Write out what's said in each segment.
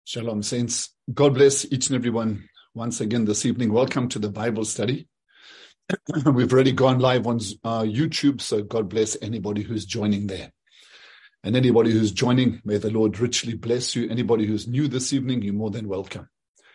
Shalom, saints. God bless each and every one once again this evening. Welcome to the Bible study. We've already gone live on YouTube, so God bless anybody who's joining there. And anybody who's joining, may the Lord richly bless you. Anybody who's new this evening, you're more than welcome.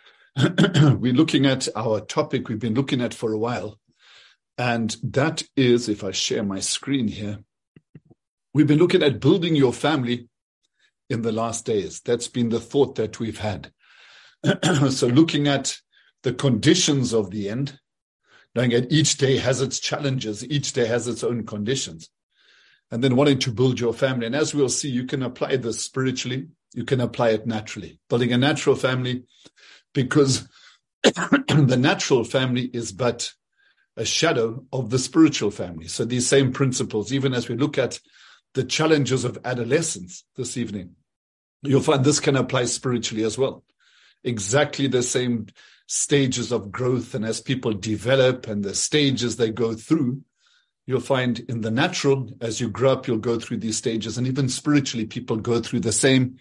We're looking at our topic we've been looking at for a while, and that is, if I share my screen here, we've been looking at building your family in the last days. That's been the thought that we've had. So looking at the conditions of the end, knowing that each day has its challenges, each day has its own conditions, and then wanting to build your family. And as we'll see, you can apply this spiritually, you can apply it naturally. Building a natural family, because the natural family is but a shadow of the spiritual family. So these same principles, even as we look at the challenges of adolescence this evening, you'll find this can apply spiritually as well. Exactly the same stages of growth, and as people develop and the stages they go through, you'll find in the natural, as you grow up, you'll go through these stages, and even spiritually, people go through the same.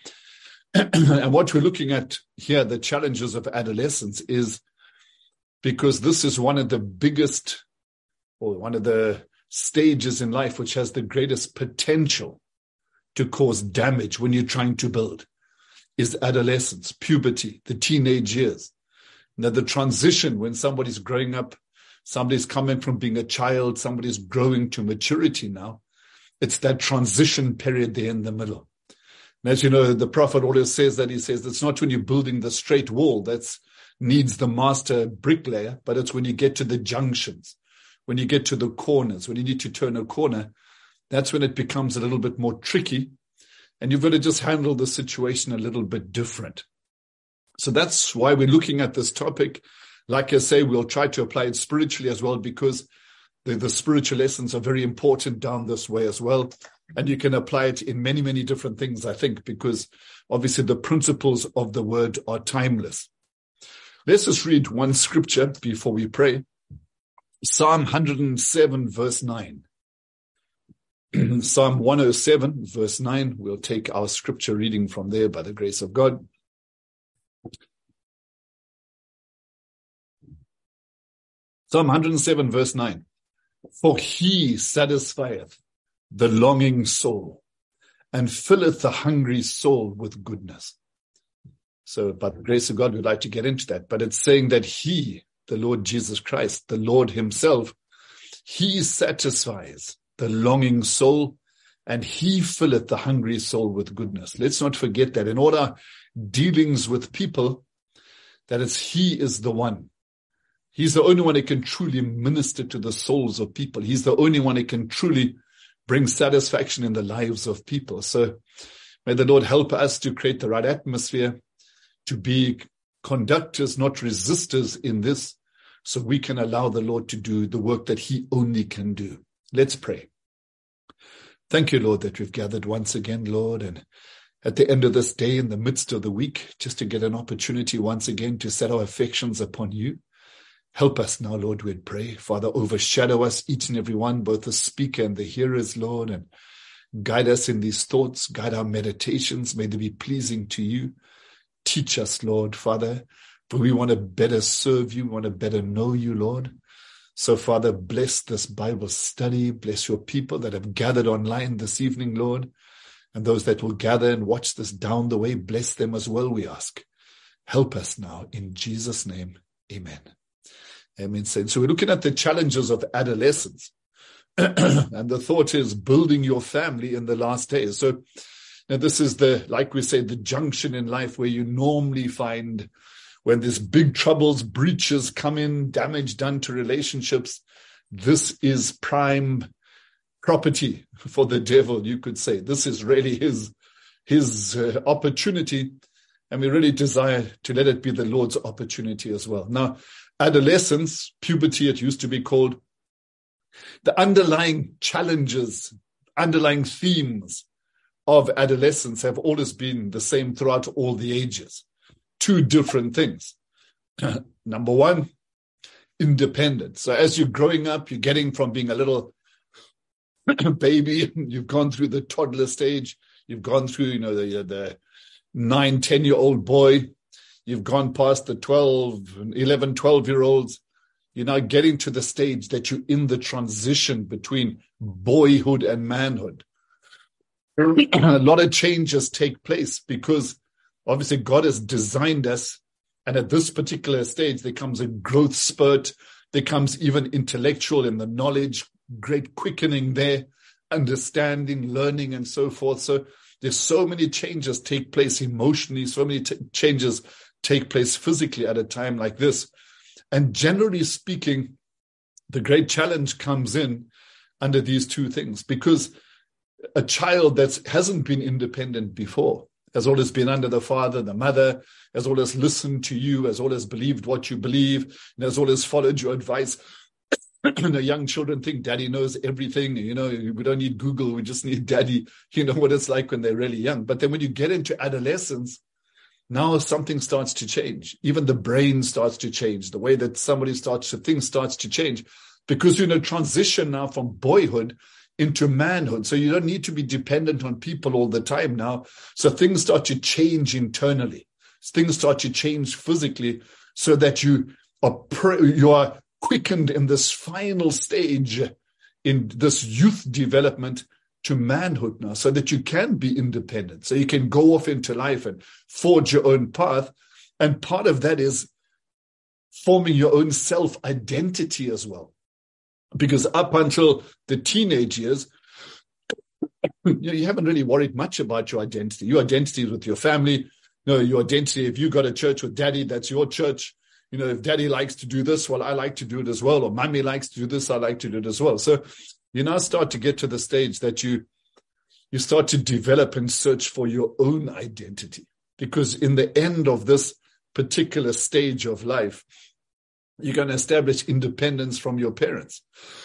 And what we're looking at here, the challenges of adolescence, is because this is one of the biggest, or one of the stages in life which has the greatest potential to cause damage when you're trying to build, is adolescence, puberty, the teenage years. Now, the transition when somebody's growing up, somebody's coming from being a child, somebody's growing to maturity now. It's that transition period there in the middle. And as you know, the prophet always says that, he says, it's not when you're building the straight wall that needs the master bricklayer, but it's when you get to the junctions, when you get to the corners, when you need to turn a corner. That's when it becomes a little bit more tricky, and you've got to just handle the situation a little bit different. So that's why we're looking at this topic. Like I say, we'll try to apply it spiritually as well, because the spiritual lessons are very important down this way as well. And you can apply it in many, many different things, I think, because obviously the principles of the word are timeless. Let's just read one scripture before we pray. Psalm 107, verse 9. Psalm 107, verse 9. We'll take our scripture reading from there by the grace of God. Psalm 107, verse 9. For he satisfieth the longing soul, and filleth the hungry soul with goodness. So by the grace of God, we'd like to get into that. But it's saying that he, the Lord Jesus Christ, the Lord himself, he satisfies the longing soul, and he filleth the hungry soul with goodness. Let's not forget that in all our dealings with people, that he is the one. He's the only one who can truly minister to the souls of people. He's the only one who can truly bring satisfaction in the lives of people. So may the Lord help us to create the right atmosphere, to be conductors, not resistors in this, so we can allow the Lord to do the work that he only can do. Let's pray. Thank you, Lord, that we've gathered once again, Lord, and at the end of this day, in the midst of the week, just to get an opportunity once again to set our affections upon you. Help us now, Lord, we'd pray. Father, overshadow us, each and every one, both the speaker and the hearers, Lord, and guide us in these thoughts, guide our meditations. May they be pleasing to you. Teach us, Lord, Father, for we want to better serve you, we want to better know you, Lord. So, Father, bless this Bible study. Bless your people that have gathered online this evening, Lord. And those that will gather and watch this down the way, bless them as well, we ask. Help us now, in Jesus' name, amen. Amen. So we're looking at the challenges of adolescence. And the thought is building your family in the last days. So now this is like we say, the junction in life where you normally find when there's big troubles, breaches come in, damage done to relationships. This is prime property for the devil, you could say. This is really his opportunity, and we really desire to let it be the Lord's opportunity as well. Now, adolescence, puberty, it used to be called, the underlying challenges, underlying themes of adolescence have always been the same throughout all the ages. Two different things. Number one, independence. So as you're growing up, you're getting from being a little baby, you've gone through the toddler stage, you've gone through, the 9, 10-year-old boy. You've gone past the 11, 12-year-olds. You're now getting to the stage that you're in the transition between boyhood and manhood. A lot of changes take place because obviously God has designed us. And at this particular stage, there comes a growth spurt. There comes even intellectual in the knowledge, great quickening there, understanding, learning, and so forth. So there's so many changes take place emotionally, so many changes take place physically at a time like this. And generally speaking, the great challenge comes in under these two things, because a child that hasn't been independent before, has always been under the father, the mother, has always listened to you, has always believed what you believe, and has always followed your advice. Young children think daddy knows everything. We don't need Google. We just need daddy. You know what it's like when they're really young. But then when you get into adolescence, now something starts to change. Even the brain starts to change. The way that somebody starts to think starts to change, because you're in a transition now from boyhood into manhood. So you don't need to be dependent on people all the time now. So things start to change internally. Things start to change physically, so that you are quickened in this final stage in this youth development to manhood now, so that you can be independent, so you can go off into life and forge your own path. And part of that is forming your own self-identity as well. Because up until the teenage years, you haven't really worried much about your identity. Your identity is with your family. Your identity, if you got a church with daddy, that's your church. If daddy likes to do this, well, I like to do it as well. Or mommy likes to do this, I like to do it as well. So you now start to get to the stage that you start to develop and search for your own identity. Because in the end of this particular stage of life, you're going to establish independence from your parents.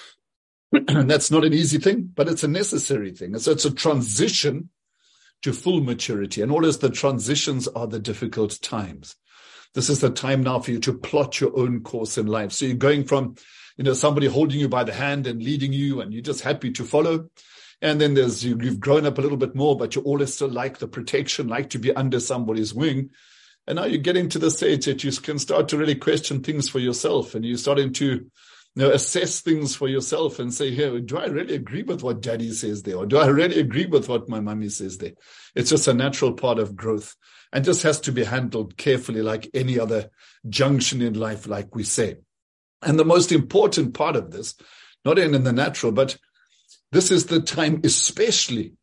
And that's not an easy thing, but it's a necessary thing. So it's a transition to full maturity. And always the transitions are the difficult times. This is the time now for you to plot your own course in life. So you're going from, somebody holding you by the hand and leading you, and you're just happy to follow. And then you've grown up a little bit more, but you always still like the protection, like to be under somebody's wing. And now you're getting to the stage that you can start to really question things for yourself, and you're starting to assess things for yourself and say, hey, do I really agree with what daddy says there? Or do I really agree with what my mommy says there? It's just a natural part of growth, and just has to be handled carefully like any other junction in life, like we say. And the most important part of this, not in the natural, but this is the time especially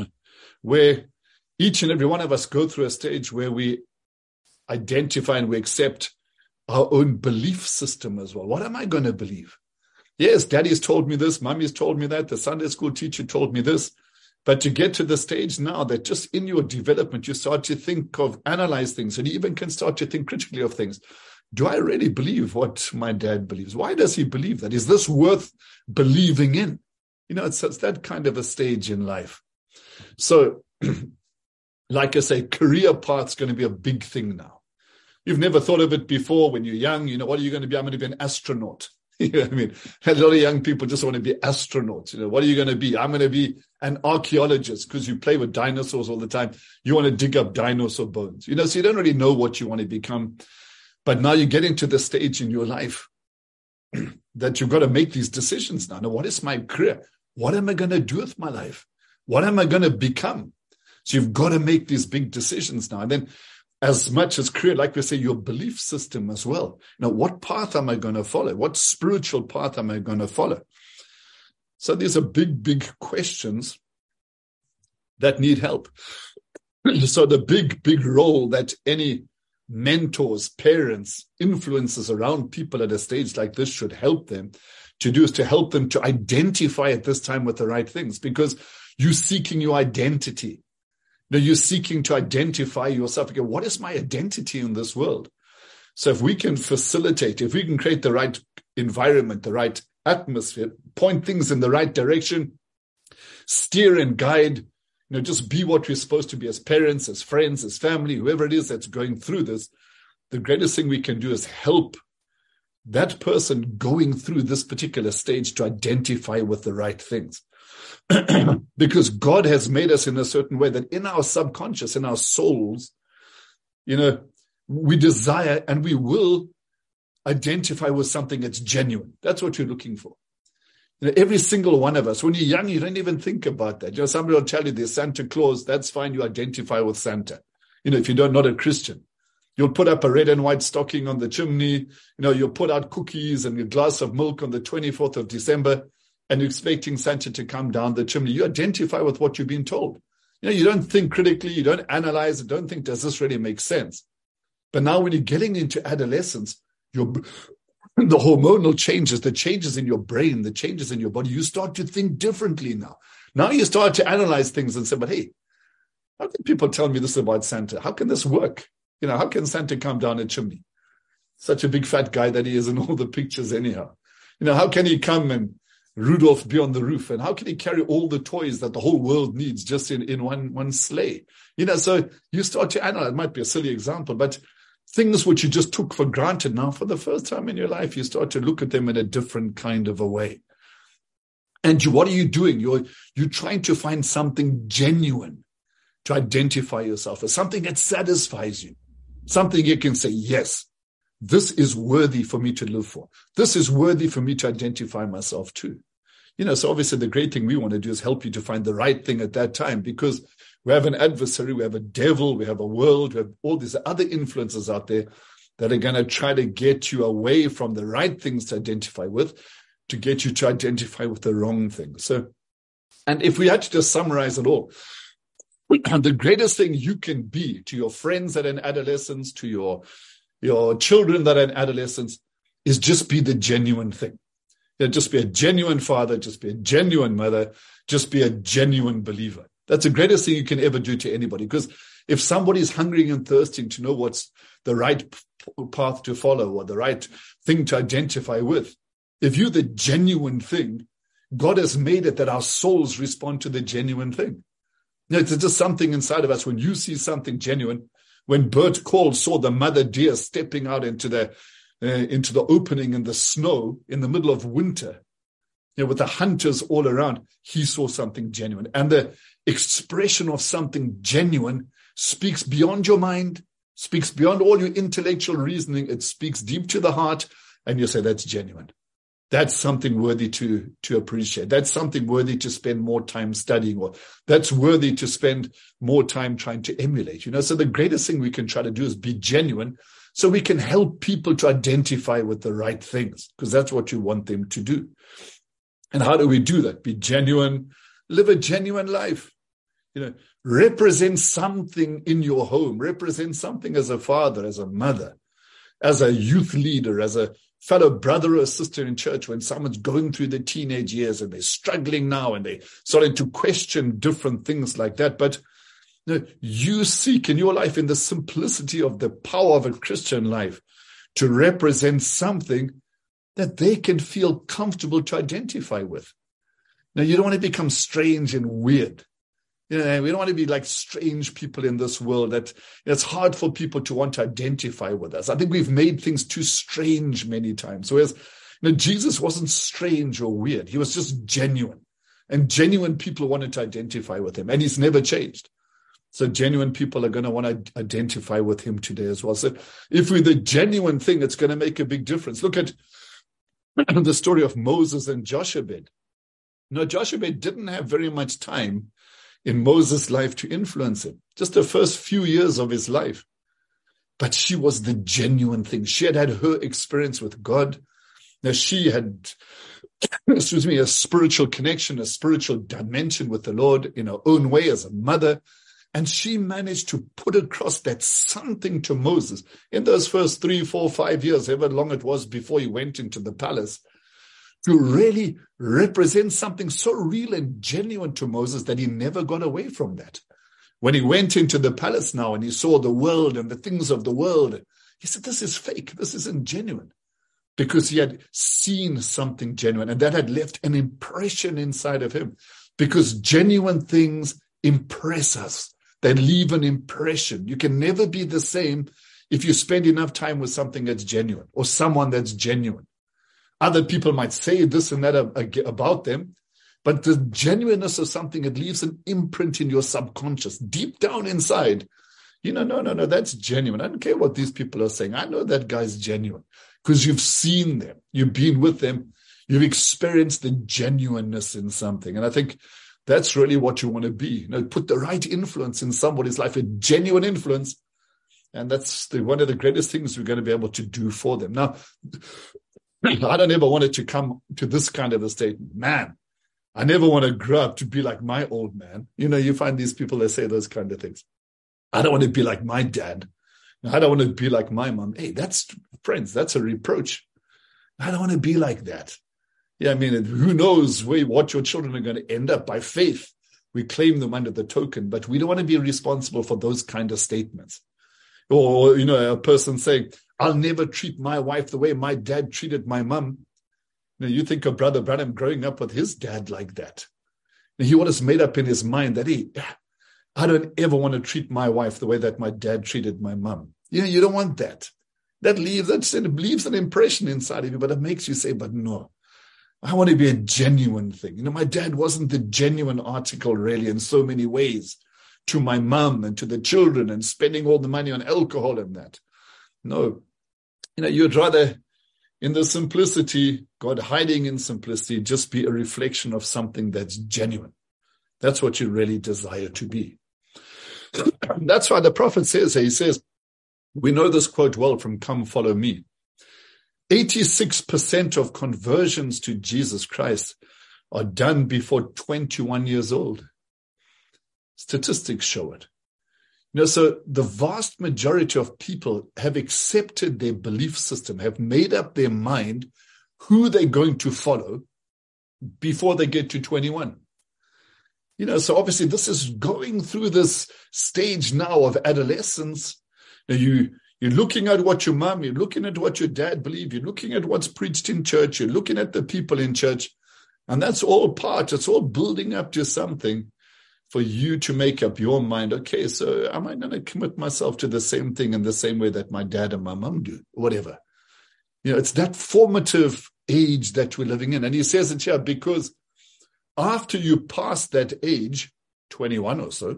where each and every one of us go through a stage where we identify and we accept our own belief system as well. What am I going to believe? Yes, daddy's told me this, mommy's told me that, the Sunday school teacher told me this. But to get to the stage now that just in your development, you start to think analyze things, and you even can start to think critically of things. Do I really believe what my dad believes? Why does he believe that? Is this worth believing in? It's that kind of a stage in life. So, like I say, career path's going to be a big thing now. You've never thought of it before when you're young. What are you going to be? I'm going to be an astronaut. A lot of young people just want to be astronauts. What are you going to be? I'm going to be an archaeologist, because you play with dinosaurs all the time. You want to dig up dinosaur bones. So you don't really know what you want to become. But now you're getting to the stage in your life that you've got to make these decisions now. Now, what is my career? What am I going to do with my life? What am I going to become? So you've got to make these big decisions now. And then as much as career, like we say, your belief system as well. What path am I going to follow? What spiritual path am I going to follow? So these are big, big questions that need help. So the big, big role that any mentors, parents, influencers around people at a stage like this should help them to do is to help them to identify at this time with the right things, because you're seeking your identity. You're seeking to identify yourself. Okay, what is my identity in this world? So if we can facilitate, if we can create the right environment, the right atmosphere, point things in the right direction, steer and guide, just be what we're supposed to be as parents, as friends, as family, whoever it is that's going through this, the greatest thing we can do is help that person going through this particular stage to identify with the right things. Because God has made us in a certain way that in our subconscious, in our souls, we desire and we will identify with something that's genuine. That's what you're looking for. Every single one of us, when you're young, you don't even think about that. Somebody will tell you there's Santa Claus. That's fine. You identify with Santa. If you're not a Christian, you'll put up a red and white stocking on the chimney. You'll put out cookies and a glass of milk on the 24th of December, and you're expecting Santa to come down the chimney. You identify with what you've been told. You don't think critically. You don't analyze it. Don't think, does this really make sense? But now when you're getting into adolescence, the hormonal changes, the changes in your brain, the changes in your body, you start to think differently now. Now you start to analyze things and say, but hey, how can people tell me this about Santa? How can this work? How can Santa come down a chimney? Such a big fat guy that he is in all the pictures anyhow. How can he come and Rudolph be on the roof? And how can he carry all the toys that the whole world needs just in one sleigh? So you start to analyze. It might be a silly example, but things which you just took for granted now, for the first time in your life, you start to look at them in a different kind of a way. And what are you doing? You're trying to find something genuine to identify yourself as, something that satisfies you, something you can say, yes, this is worthy for me to live for. This is worthy for me to identify myself to. So obviously the great thing we want to do is help you to find the right thing at that time, because we have an adversary, we have a devil, we have a world, we have all these other influences out there that are going to try to get you away from the right things to identify with, to get you to identify with the wrong things. And if we had to just summarize it all, the greatest thing you can be to your friends that are in adolescence, to your children that are in adolescence, is just be the genuine thing. Just be a genuine father, just be a genuine mother, just be a genuine believer. That's the greatest thing you can ever do to anybody. Because if somebody is hungry and thirsting to know what's the right path to follow or the right thing to identify with, if you're the genuine thing, God has made it that our souls respond to the genuine thing. It's just something inside of us. When you see something genuine, when Bert Cole saw the mother deer stepping out into the opening in the snow in the middle of winter, with the hunters all around, he saw something genuine. And the expression of something genuine speaks beyond your mind, speaks beyond all your intellectual reasoning. It speaks deep to the heart, and you say, that's genuine. That's something worthy to appreciate. That's something worthy to spend more time studying, or that's worthy to spend more time trying to emulate. So the greatest thing we can try to do is be genuine, so we can help people to identify with the right things, because that's what you want them to do. And how do we do that? Be genuine, live a genuine life. Represent something in your home, represent something as a father, as a mother, as a youth leader, as a fellow brother or sister in church. When someone's going through the teenage years and they're struggling now and they're starting to question different things like that. But you seek in your life, in the simplicity of the power of a Christian life, to represent something that they can feel comfortable to identify with. Now, you don't want to become strange and weird. We don't want to be like strange people in this world that it's hard for people to want to identify with us. I think we've made things too strange many times. Whereas Jesus wasn't strange or weird. He was just genuine. And genuine people wanted to identify with him. And he's never changed. So genuine people are going to want to identify with him today as well. So if we're the genuine thing, it's going to make a big difference. Look at the story of Moses and Jochebed. Jochebed didn't have very much time in Moses' life to influence him, just the first few years of his life. But she was the genuine thing. She had her experience with God. Now she had, a spiritual connection, a spiritual dimension with the Lord in her own way as a mother. And she managed to put across that something to Moses in those first 3, 4, 5 years, however long it was before he went into the palace, to really represent something so real and genuine to Moses that he never got away from that. When he went into the palace now and he saw the world and the things of the world, he said, this is fake, this isn't genuine. Because he had seen something genuine, and that had left an impression inside of him. Because genuine things impress us. They leave an impression. You can never be the same if you spend enough time with something that's genuine or someone that's genuine. Other people might say this and that about them, But the genuineness of something, it leaves an imprint in your subconscious, deep down inside. No, that's genuine. I don't care what these people are saying. I know that guy's genuine because you've seen them. You've been with them. You've experienced the genuineness in something. And I think that's really what you want to be. Put the right influence in somebody's life, a genuine influence. And that's one of the greatest things we're going to be able to do for them. Now, I don't ever want it to come to this kind of a statement. Man, I never want to grow up to be like my old man. You find these people that say those kind of things. I don't want to be like my dad. I don't want to be like my mom. Hey, friends, that's a reproach. I don't want to be like that. Yeah, who knows what your children are going to end up. By faith, we claim them under the token, but we don't want to be responsible for those kind of statements. Or, a person saying, I'll never treat my wife the way my dad treated my mom. You think of Brother Branham growing up with his dad like that. He was made up in his mind that, hey, I don't ever want to treat my wife the way that my dad treated my mom. You don't want that. That leaves an impression inside of you, but it makes you say, but no, I want to be a genuine thing. My dad wasn't the genuine article really in so many ways to my mom and to the children and spending all the money on alcohol and that. No, you'd rather in the simplicity, God hiding in simplicity, just be a reflection of something that's genuine. That's what you really desire to be. That's why the prophet says, he says, we know this quote well from Come Follow Me. 86% of conversions to Jesus Christ are done before 21 years old. Statistics show it. So the vast majority of people have accepted their belief system, have made up their mind who they're going to follow before they get to 21. So obviously this is going through this stage now of adolescence. You're looking at what your mom, you're looking at what your dad believe, you're looking at what's preached in church, you're looking at the people in church, and that's all it's all building up to something for you to make up your mind. Okay, so am I going to commit myself to the same thing in the same way that my dad and my mom do? Whatever. It's that formative age that we're living in. And he says it here because after you pass that age, 21 or so,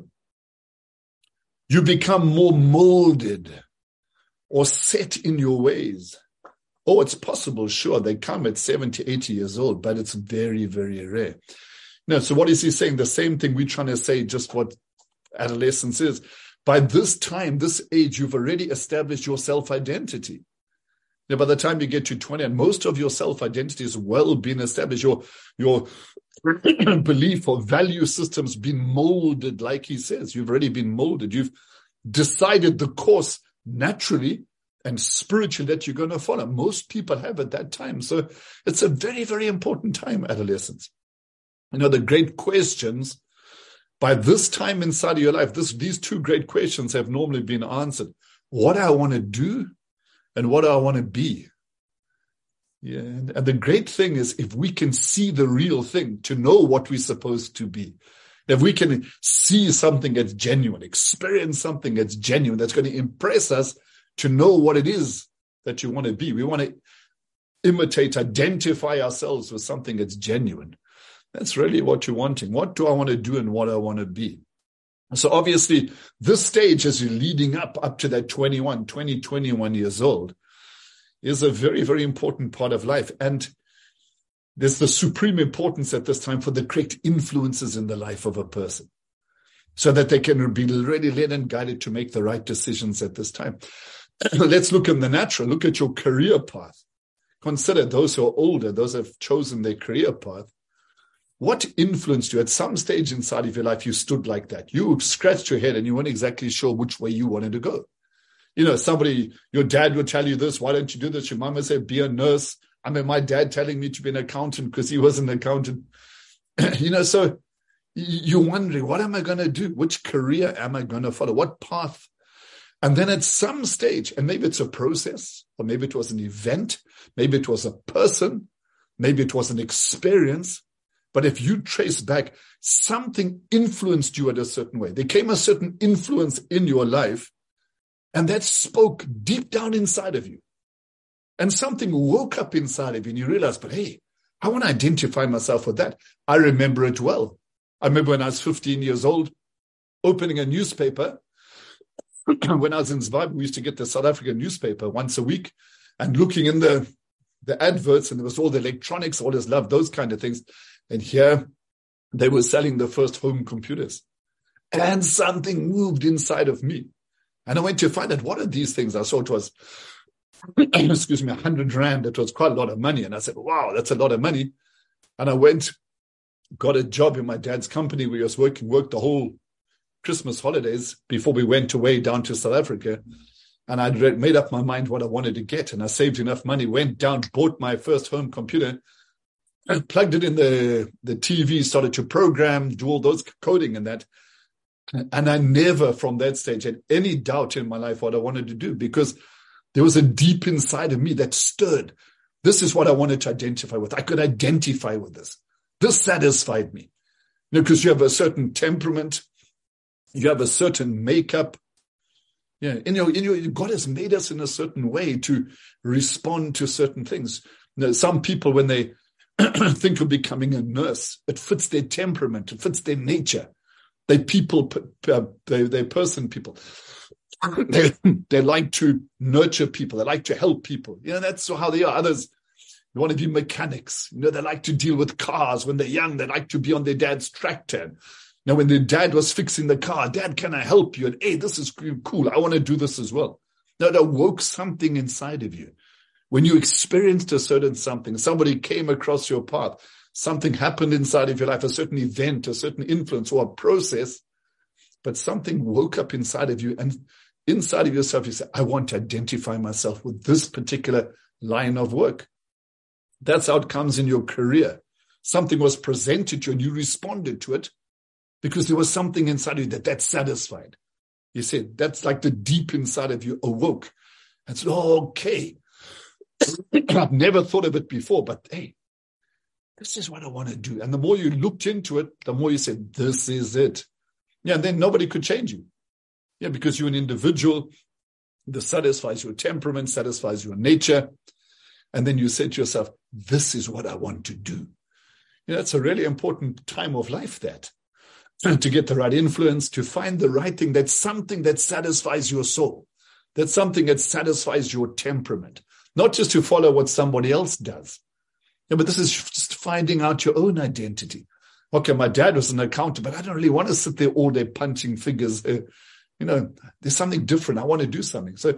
you become more molded or set in your ways. Oh, it's possible, sure, they come at 70, 80 years old, but it's very, very rare. No, so what is he saying? The same thing we're trying to say, just what adolescence is. By this time, this age, you've already established your self-identity. By the time you get to 20, and most of your self-identity is well been established, your belief or value system's been molded, like he says. You've already been molded. You've decided the course naturally and spiritually that you're going to follow. Most people have at that time. So it's a very, very important time, adolescence. The great questions, by this time inside of your life, these two great questions have normally been answered. What do I want to do and what do I want to be? Yeah, and the great thing is if we can see the real thing, to know what we're supposed to be. If we can see something that's genuine, experience something that's genuine, that's going to impress us to know what it is that you want to be. We want to imitate, identify ourselves with something that's genuine. That's really what you're wanting. What do I want to do and what I want to be? So obviously, this stage as you're leading up to that 21 years old is a very, very important part of life. And there's the supreme importance at this time for the correct influences in the life of a person so that they can be ready, led, and guided to make the right decisions at this time. Let's look in the natural. Look at your career path. Consider those who are older, those who have chosen their career path. What influenced you? At some stage inside of your life, you stood like that. You scratched your head and you weren't exactly sure which way you wanted to go. Your dad would tell you this. Why don't you do this? Your mom would say, be a nurse. My dad telling me to be an accountant because he was an accountant. So you're wondering, what am I going to do? Which career am I going to follow? What path? And then at some stage, and maybe it's a process, or maybe it was an event, maybe it was a person, maybe it was an experience. But if you trace back, something influenced you at a certain way. There came a certain influence in your life, and that spoke deep down inside of you. And something woke up inside of you, and you realized, but hey, I want to identify myself with that. I remember it well. I remember when I was 15 years old, opening a newspaper. When I was in Zimbabwe, we used to get the South African newspaper once a week and looking in the adverts, and there was all the electronics, all this love, those kind of things. And here they were selling the first home computers. And something moved inside of me. And I went to find out, what are these things? I saw it was, 100 Rand. It was quite a lot of money. And I said, wow, that's a lot of money. And I went, got a job in my dad's company. We was worked the whole Christmas holidays before we went away down to South Africa. And I'd made up my mind what I wanted to get. And I saved enough money, went down, bought my first home computer, and plugged it in the TV, started to program, do all those coding and that. And I never from that stage had any doubt in my life what I wanted to do, because there was a deep inside of me that stirred. This is what I wanted to identify with. I could identify with this. This satisfied me. Because you have a certain temperament, you have a certain makeup. Yeah, God has made us in a certain way to respond to certain things. Some people, when they think of becoming a nurse, it fits their temperament, it fits their nature. They're person people. They like to nurture people. They like to help people. That's how they are. Others, they want to be mechanics. They like to deal with cars. When they're young, they like to be on their dad's tractor. Now, when their dad was fixing the car, Dad, can I help you? And hey, this is cool. I want to do this as well. Now, it awoke something inside of you. When you experienced a certain something, somebody came across your path, something happened inside of your life, a certain event, a certain influence or a process, but something woke up inside of you, and inside of yourself, you say, I want to identify myself with this particular line of work. That's how it comes in your career. Something was presented to you and you responded to it because there was something inside of you that satisfied. You said, that's like the deep inside of you awoke. And said, oh, okay. I've never thought of it before, but hey, this is what I want to do. And the more you looked into it, the more you said, this is it. Yeah, and then nobody could change you. Yeah, because you're an individual. This satisfies your temperament, satisfies your nature. And then you said to yourself, this is what I want to do. It's a really important time of life, that to get the right influence, to find the right thing. That's something that satisfies your soul. That's something that satisfies your temperament. Not just to follow what somebody else does. Yeah, but this is just finding out your own identity. Okay, my dad was an accountant, but I don't really want to sit there all day punching figures. There's something different. I want to do something. So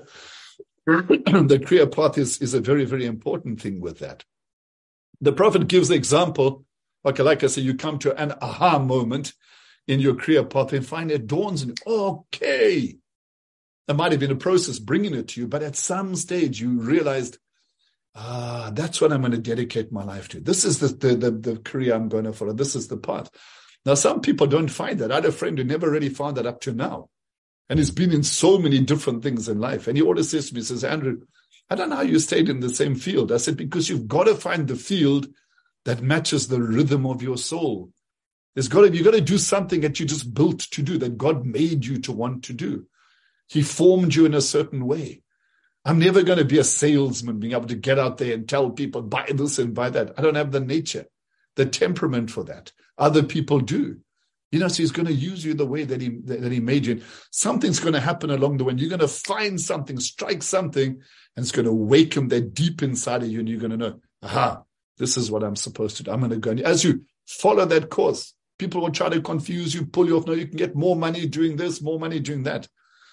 the career path is a very, very important thing with that. The prophet gives the example, like I say, you come to an aha moment in your career path and find it dawns on you, okay. There might have been a process bringing it to you, but at some stage you realized, that's what I'm going to dedicate my life to. This is the career I'm going to follow. This is the path. Now, some people don't find that. I had a friend who never really found that up to now. And he's been in so many different things in life. And he always says to me, he says, Andrew, I don't know how you stayed in the same field. I said, because you've got to find the field that matches the rhythm of your soul. You've got to do something that you just built to do, that God made you to want to do. He formed you in a certain way. I'm never going to be a salesman, being able to get out there and tell people, buy this and buy that. I don't have the nature, the temperament for that. Other people do. So he's going to use you the way that he made you. Something's going to happen along the way. And you're going to find something, strike something, and it's going to awaken that deep inside of you. And you're going to know, aha, this is what I'm supposed to do. I'm going to go. And as you follow that course, people will try to confuse you, pull you off. No, you can get more money doing this, more money doing that.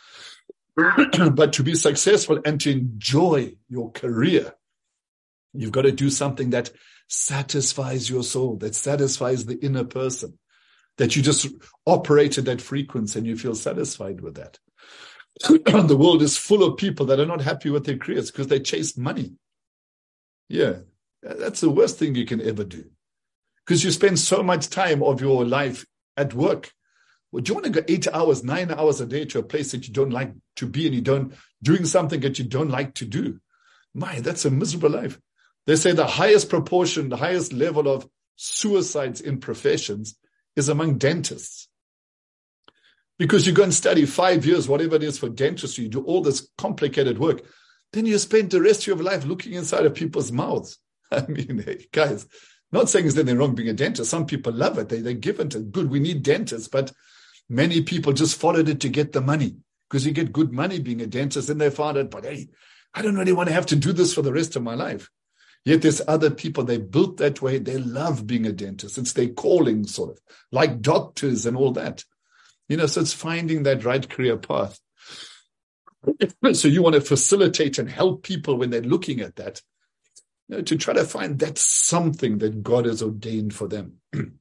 But to be successful and to enjoy your career, you've got to do something that satisfies your soul, that satisfies the inner person, that you just operate at that frequency and you feel satisfied with that. The world is full of people that are not happy with their careers because they chase money. Yeah, that's the worst thing you can ever do, because you spend so much time of your life at work. Well, do you want to go 8 hours, 9 hours a day to a place that you don't like to be, and doing something that you don't like to do? That's a miserable life. They say the highest proportion, the highest level of suicides in professions is among dentists. Because you go and study 5 years, whatever it is for dentistry, you do all this complicated work. Then you spend the rest of your life looking inside of people's mouths. I mean, hey, guys, Not saying there's anything wrong being a dentist. Some people love it. They're given to good. We need dentists, but many people just followed it to get the money because you get good money being a dentist. And they found it, but hey, I don't really want to have to do this for the rest of my life. Yet there's other people, they built that way. They love being a dentist. It's their calling, sort of, like doctors and all that. So it's finding that right career path. So you want to facilitate and help people when they're looking at that, to try to find that something that God has ordained for them.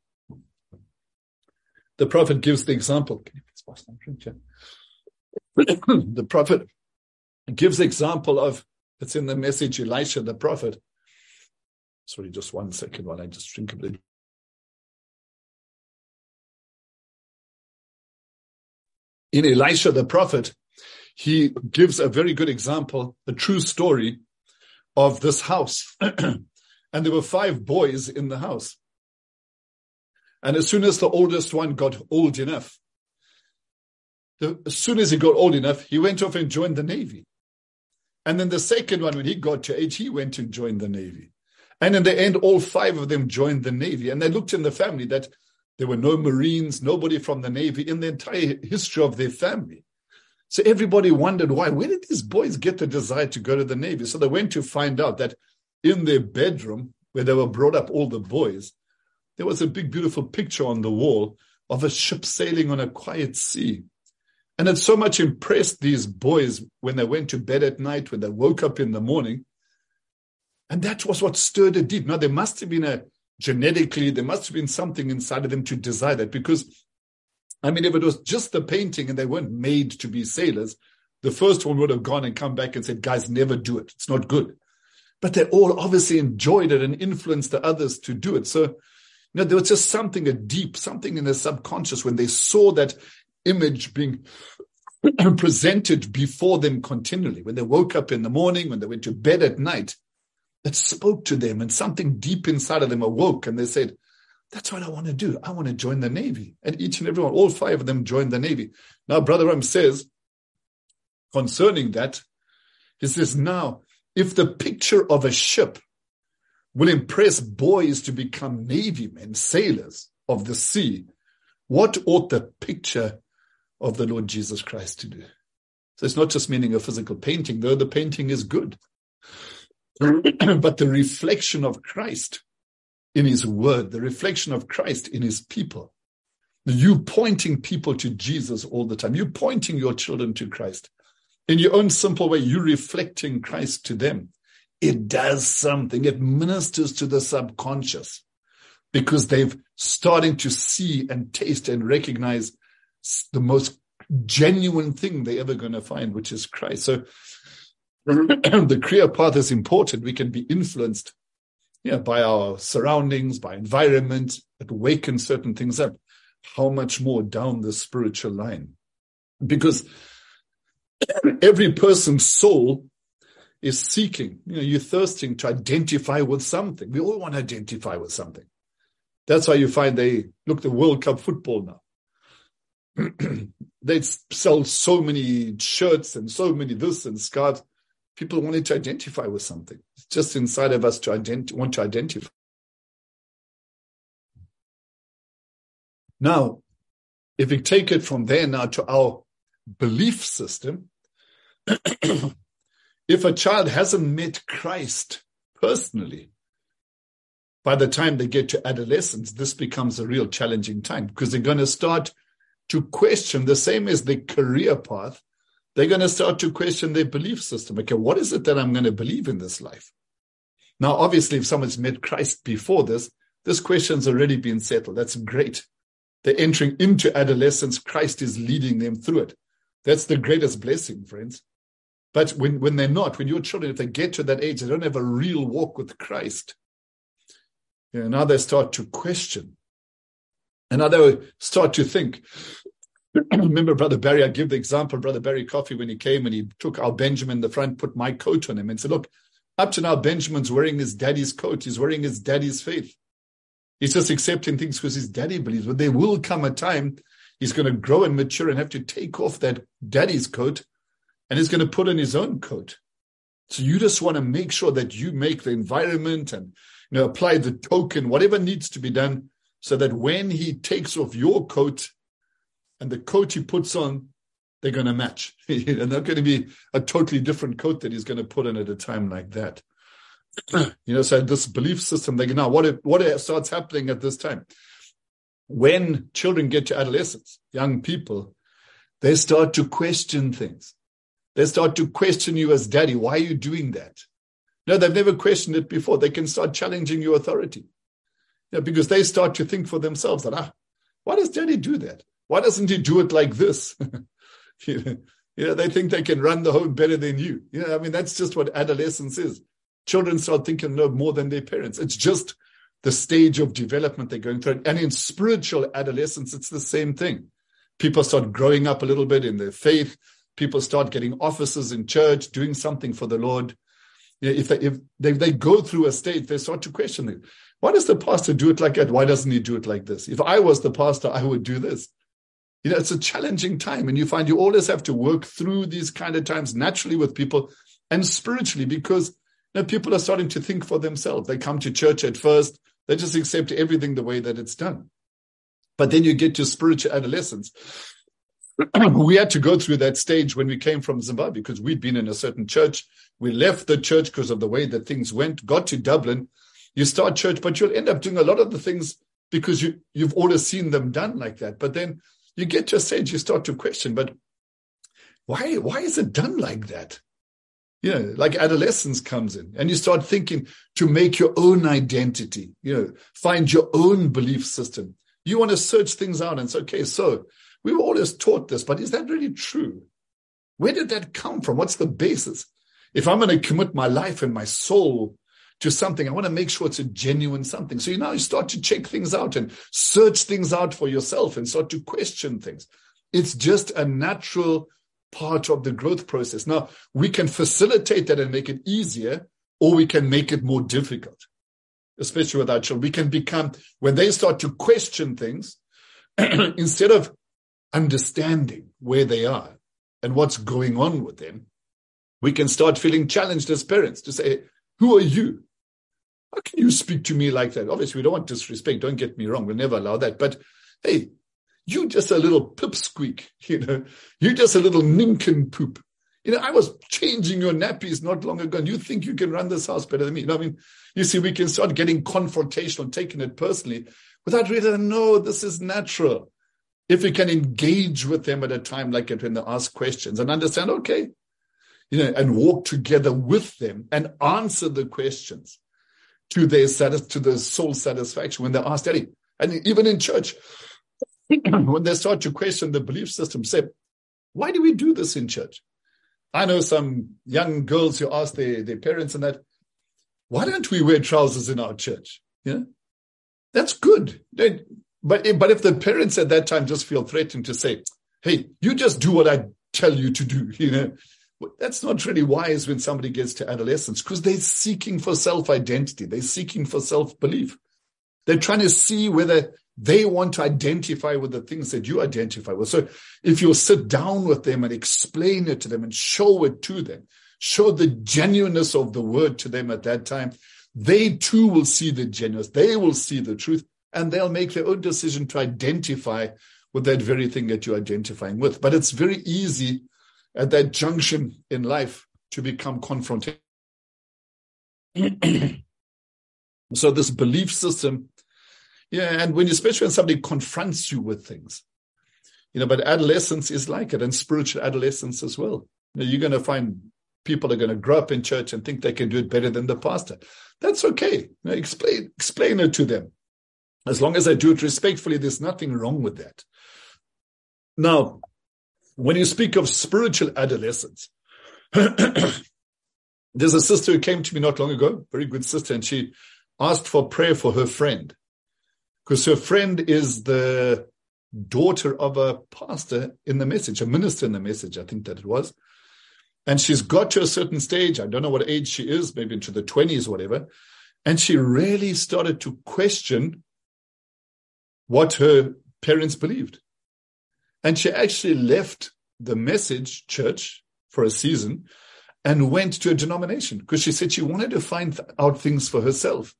The prophet gives the example. The prophet gives the example of, it's in the Message, Elisha the prophet. Sorry, just 1 second while I just drink a bit. In Elisha the prophet, he gives a very good example, a true story of this house. And there were 5 boys in the house. And as soon as the oldest one got old enough, as soon as he got old enough, he went off and joined the Navy. And then the second one, when he got to age, he went and joined the Navy. And in the end, all 5 of them joined the Navy. And they looked in the family that there were no Marines, nobody from the Navy in the entire history of their family. So everybody wondered why. Where did these boys get the desire to go to the Navy? So they went to find out that in their bedroom, where they were brought up, all the boys, there was a big, beautiful picture on the wall of a ship sailing on a quiet sea. And it so much impressed these boys when they went to bed at night, when they woke up in the morning. And that was what stirred it deep. Now, there must have been there must have been something inside of them to desire that. Because, if it was just the painting and they weren't made to be sailors, the first one would have gone and come back and said, guys, never do it. It's not good. But they all obviously enjoyed it and influenced the others to do it. So, there was just something something in their subconscious when they saw that image being presented before them continually. When they woke up in the morning, when they went to bed at night, it spoke to them and something deep inside of them awoke and they said, that's what I want to do. I want to join the Navy. And each and every one, all 5 of them joined the Navy. Now, Brother Ram says, concerning that, he says, now, if the picture of a ship will impress boys to become Navy men, sailors of the sea, what ought the picture of the Lord Jesus Christ to do? So it's not just meaning a physical painting, though the painting is good. But the reflection of Christ in his word, the reflection of Christ in his people, you pointing people to Jesus all the time, you pointing your children to Christ. In your own simple way, you reflecting Christ to them. It does something. It ministers to the subconscious because they've starting to see and taste and recognize the most genuine thing they're ever going to find, which is Christ. So the career path is important. We can be influenced by our surroundings, by environment. It awakens certain things up. How much more down the spiritual line? Because every person's soul is seeking, you're thirsting to identify with something. We all want to identify with something. That's why you find the World Cup football now. They sell so many shirts and so many this and scarves. People wanted to identify with something. It's just inside of us to want to identify. Now, if we take it from there now to our belief system, if a child hasn't met Christ personally, by the time they get to adolescence, this becomes a real challenging time because they're going to start to question, the same as the career path, they're going to start to question their belief system. Okay, what is it that I'm going to believe in this life? Now, obviously, if someone's met Christ before this question's already been settled. That's great. They're entering into adolescence. Christ is leading them through it. That's the greatest blessing, friends. But when they're not, when your children, if they get to that age, they don't have a real walk with Christ. Now they start to question. And now they start to think. Remember Brother Barry, I give the example, Brother Barry Coffey, when he came and he took our Benjamin in the front, put my coat on him and said, look, up to now, Benjamin's wearing his daddy's coat. He's wearing his daddy's faith. He's just accepting things because his daddy believes. But there will come a time he's going to grow and mature and have to take off that daddy's coat and he's going to put on his own coat. So you just want to make sure that you make the environment and apply the token, whatever needs to be done, so that when he takes off your coat and the coat he puts on, they're going to match. And not going to be a totally different coat that he's going to put on at a time like that. So this belief system, now what starts happening at this time? When children get to adolescence, young people, they start to question things. They start to question you as daddy. Why are you doing that? No, they've never questioned it before. They can start challenging your authority. Because they start to think for themselves that, why does daddy do that? Why doesn't he do it like this? They think they can run the home better than you. That's just what adolescence is. Children start thinking no more than their parents. It's just the stage of development they're going through. And in spiritual adolescence, it's the same thing. People start growing up a little bit in their faith. People start getting offices in church, doing something for the Lord. If they go through a stage, they start to question it. Why does the pastor do it like that? Why doesn't he do it like this? If I was the pastor, I would do this. It's a challenging time, and you find you always have to work through these kind of times naturally with people and spiritually, because people are starting to think for themselves. They come to church at first, they just accept everything the way that it's done. But then you get to spiritual adolescence. We had to go through that stage when we came from Zimbabwe, because we'd been in a certain church. We left the church because of the way that things went, got to Dublin. You start church, but you'll end up doing a lot of the things because you've always seen them done like that. But then you get to a stage, you start to question, but why is it done like that? Like adolescence comes in, and you start thinking to make your own identity, find your own belief system. You want to search things out and say, okay, so we were always taught this, but is that really true? Where did that come from? What's the basis? If I'm going to commit my life and my soul to something, I want to make sure it's a genuine something. So you start to check things out and search things out for yourself and start to question things. It's just a natural part of the growth process. Now, we can facilitate that and make it easier, or we can make it more difficult, especially with our children. We can become, when they start to question things, instead of understanding where they are and what's going on with them, we can start feeling challenged as parents to say, who are you? How can you speak to me like that? Obviously, we don't want disrespect. Don't get me wrong. We'll never allow that. But hey, you just a little pipsqueak, you're just a little nincompoop. I was changing your nappies not long ago, and you think you can run this house better than me. You see, we can start getting confrontational, taking it personally, without really, no, this is natural. If we can engage with them at a time like it when they ask questions and understand, okay, and walk together with them and answer the questions to their soul satisfaction when they ask, Daddy, and even in church, when they start to question the belief system, say, why do we do this in church? I know some young girls who ask their parents and that, why don't we wear trousers in our church? That's good. But if the parents at that time just feel threatened to say, hey, you just do what I tell you to do, that's not really wise when somebody gets to adolescence, because they're seeking for self-identity. They're seeking for self-belief. They're trying to see whether they want to identify with the things that you identify with. So if you'll sit down with them and explain it to them and show it to them, show the genuineness of the word to them at that time, they too will see the genuineness. They will see the truth, and they'll make their own decision to identify with that very thing that you're identifying with. But it's very easy at that junction in life to become confrontational. So this belief system, and especially when somebody confronts you with things, but adolescence is like it, and spiritual adolescence as well. You're going to find people are going to grow up in church and think they can do it better than the pastor. That's okay. Explain it to them. As long as I do it respectfully, there's nothing wrong with that. Now, when you speak of spiritual adolescence, there's a sister who came to me not long ago, very good sister, and she asked for prayer for her friend, because her friend is the daughter of a pastor in the Message, a minister in the Message, I think that it was. And she's got to a certain stage, I don't know what age she is, maybe into the 20s or whatever, and she really started to question what her parents believed. And she actually left the Message church for a season and went to a denomination because she said she wanted to find out things for herself.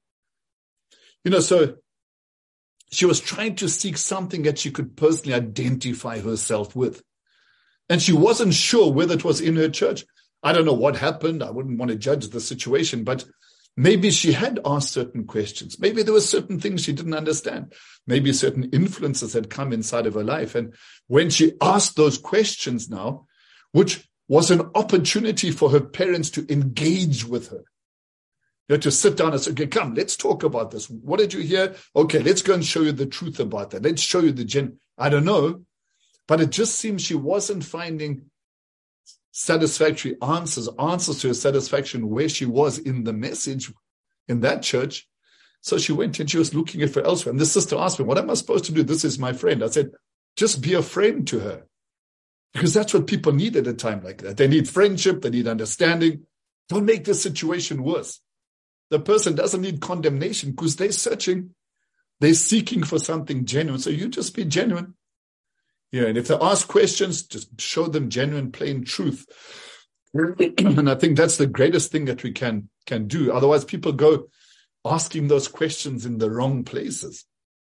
So she was trying to seek something that she could personally identify herself with. And she wasn't sure whether it was in her church. I don't know what happened. I wouldn't want to judge the situation, but maybe she had asked certain questions. Maybe there were certain things she didn't understand. Maybe certain influences had come inside of her life. And when she asked those questions now, which was an opportunity for her parents to engage with her, to sit down and say, okay, come, let's talk about this. What did you hear? Okay, let's go and show you the truth about that. Let's show you I don't know. But it just seems she wasn't finding satisfactory answers to her satisfaction where she was in the message in that church. So she went and she was looking for elsewhere. And the sister asked me, what am I supposed to do? This is my friend. I said, just be a friend to her. Because that's what people need at a time like that. They need friendship. They need understanding. Don't make the situation worse. The person doesn't need condemnation because they're searching. They're seeking for something genuine. So you just be genuine. And if they ask questions, just show them genuine, plain truth. And I think that's the greatest thing that we can do. Otherwise, people go asking those questions in the wrong places.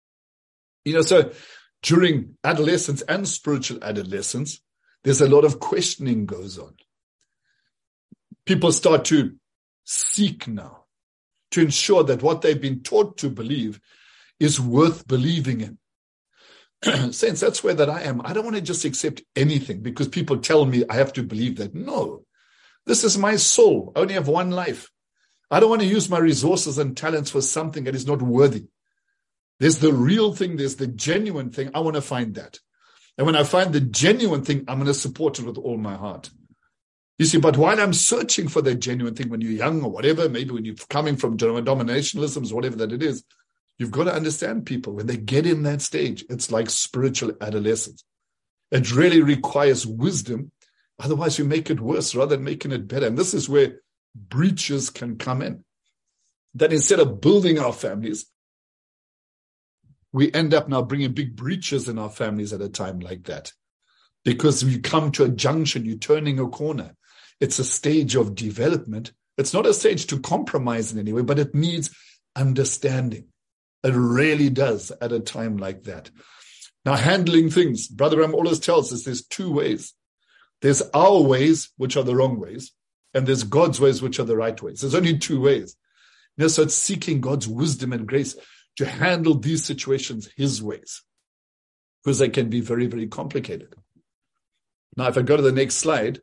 So during adolescence and spiritual adolescence, there's a lot of questioning goes on. People start to seek now to ensure that what they've been taught to believe is worth believing in. Saints, that's where that I am. I don't want to just accept anything because people tell me I have to believe that. No, this is my soul. I only have one life. I don't want to use my resources and talents for something that is not worthy. There's the real thing. There's the genuine thing. I want to find that. And when I find the genuine thing, I'm going to support it with all my heart. You see, but while I'm searching for that genuine thing when you're young or whatever, maybe when you're coming from denominationalism, whatever that it is, you've got to understand people. When they get in that stage, it's like spiritual adolescence. It really requires wisdom. Otherwise, you make it worse rather than making it better. And this is where breaches can come in. That instead of building our families, we end up now bringing big breaches in our families at a time like that. Because you come to a junction, you're turning a corner. It's a stage of development. It's not a stage to compromise in any way, but it needs understanding. It really does at a time like that. Now, handling things, Brother Ram always tells us there's two ways. There's our ways, which are the wrong ways, and there's God's ways, which are the right ways. There's only two ways. So it's seeking God's wisdom and grace to handle these situations his ways, because they can be very, very complicated. Now, if I go to the next slide,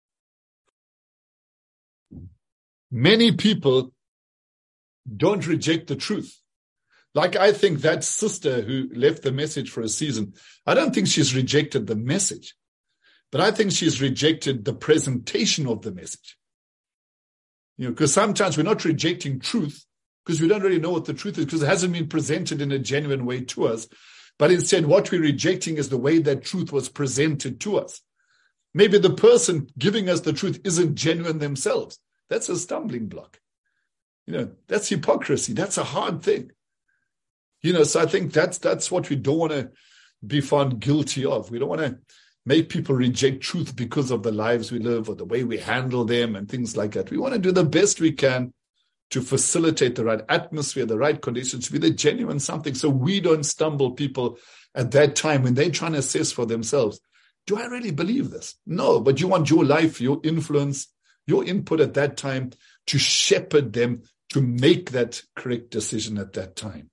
many people don't reject the truth. Like I think that sister who left the message for a season, I don't think she's rejected the message, but I think she's rejected the presentation of the message. Because sometimes we're not rejecting truth because we don't really know what the truth is, because it hasn't been presented in a genuine way to us. But instead, what we're rejecting is the way that truth was presented to us. Maybe the person giving us the truth isn't genuine themselves. That's a stumbling block. That's hypocrisy. That's a hard thing. So I think that's what we don't want to be found guilty of. We don't want to make people reject truth because of the lives we live or the way we handle them and things like that. We want to do the best we can to facilitate the right atmosphere, the right conditions, to be the genuine something, so we don't stumble people at that time when they're trying to assess for themselves. Do I really believe this? No, but you want your life, your influence, your input at that time to shepherd them to make that correct decision at that time.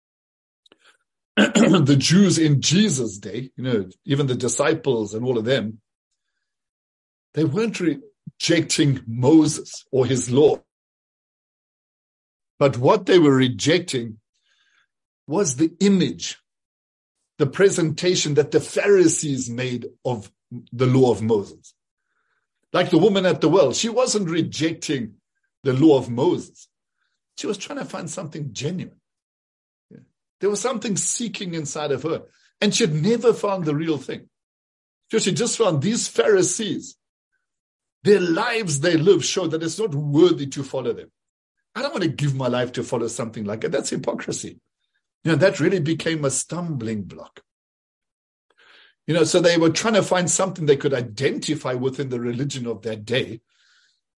The Jews in Jesus' day, even the disciples and all of them, they weren't rejecting Moses or his law. But what they were rejecting was the image, the presentation that the Pharisees made of the law of Moses. Like the woman at the well, she wasn't rejecting the law of Moses. She was trying to find something genuine. There was something seeking inside of her, and she had never found the real thing. So she just found these Pharisees. Their lives they live show that it's not worthy to follow them. I don't want to give my life to follow something like that. That's hypocrisy. That really became a stumbling block. So they were trying to find something they could identify with in the religion of that day.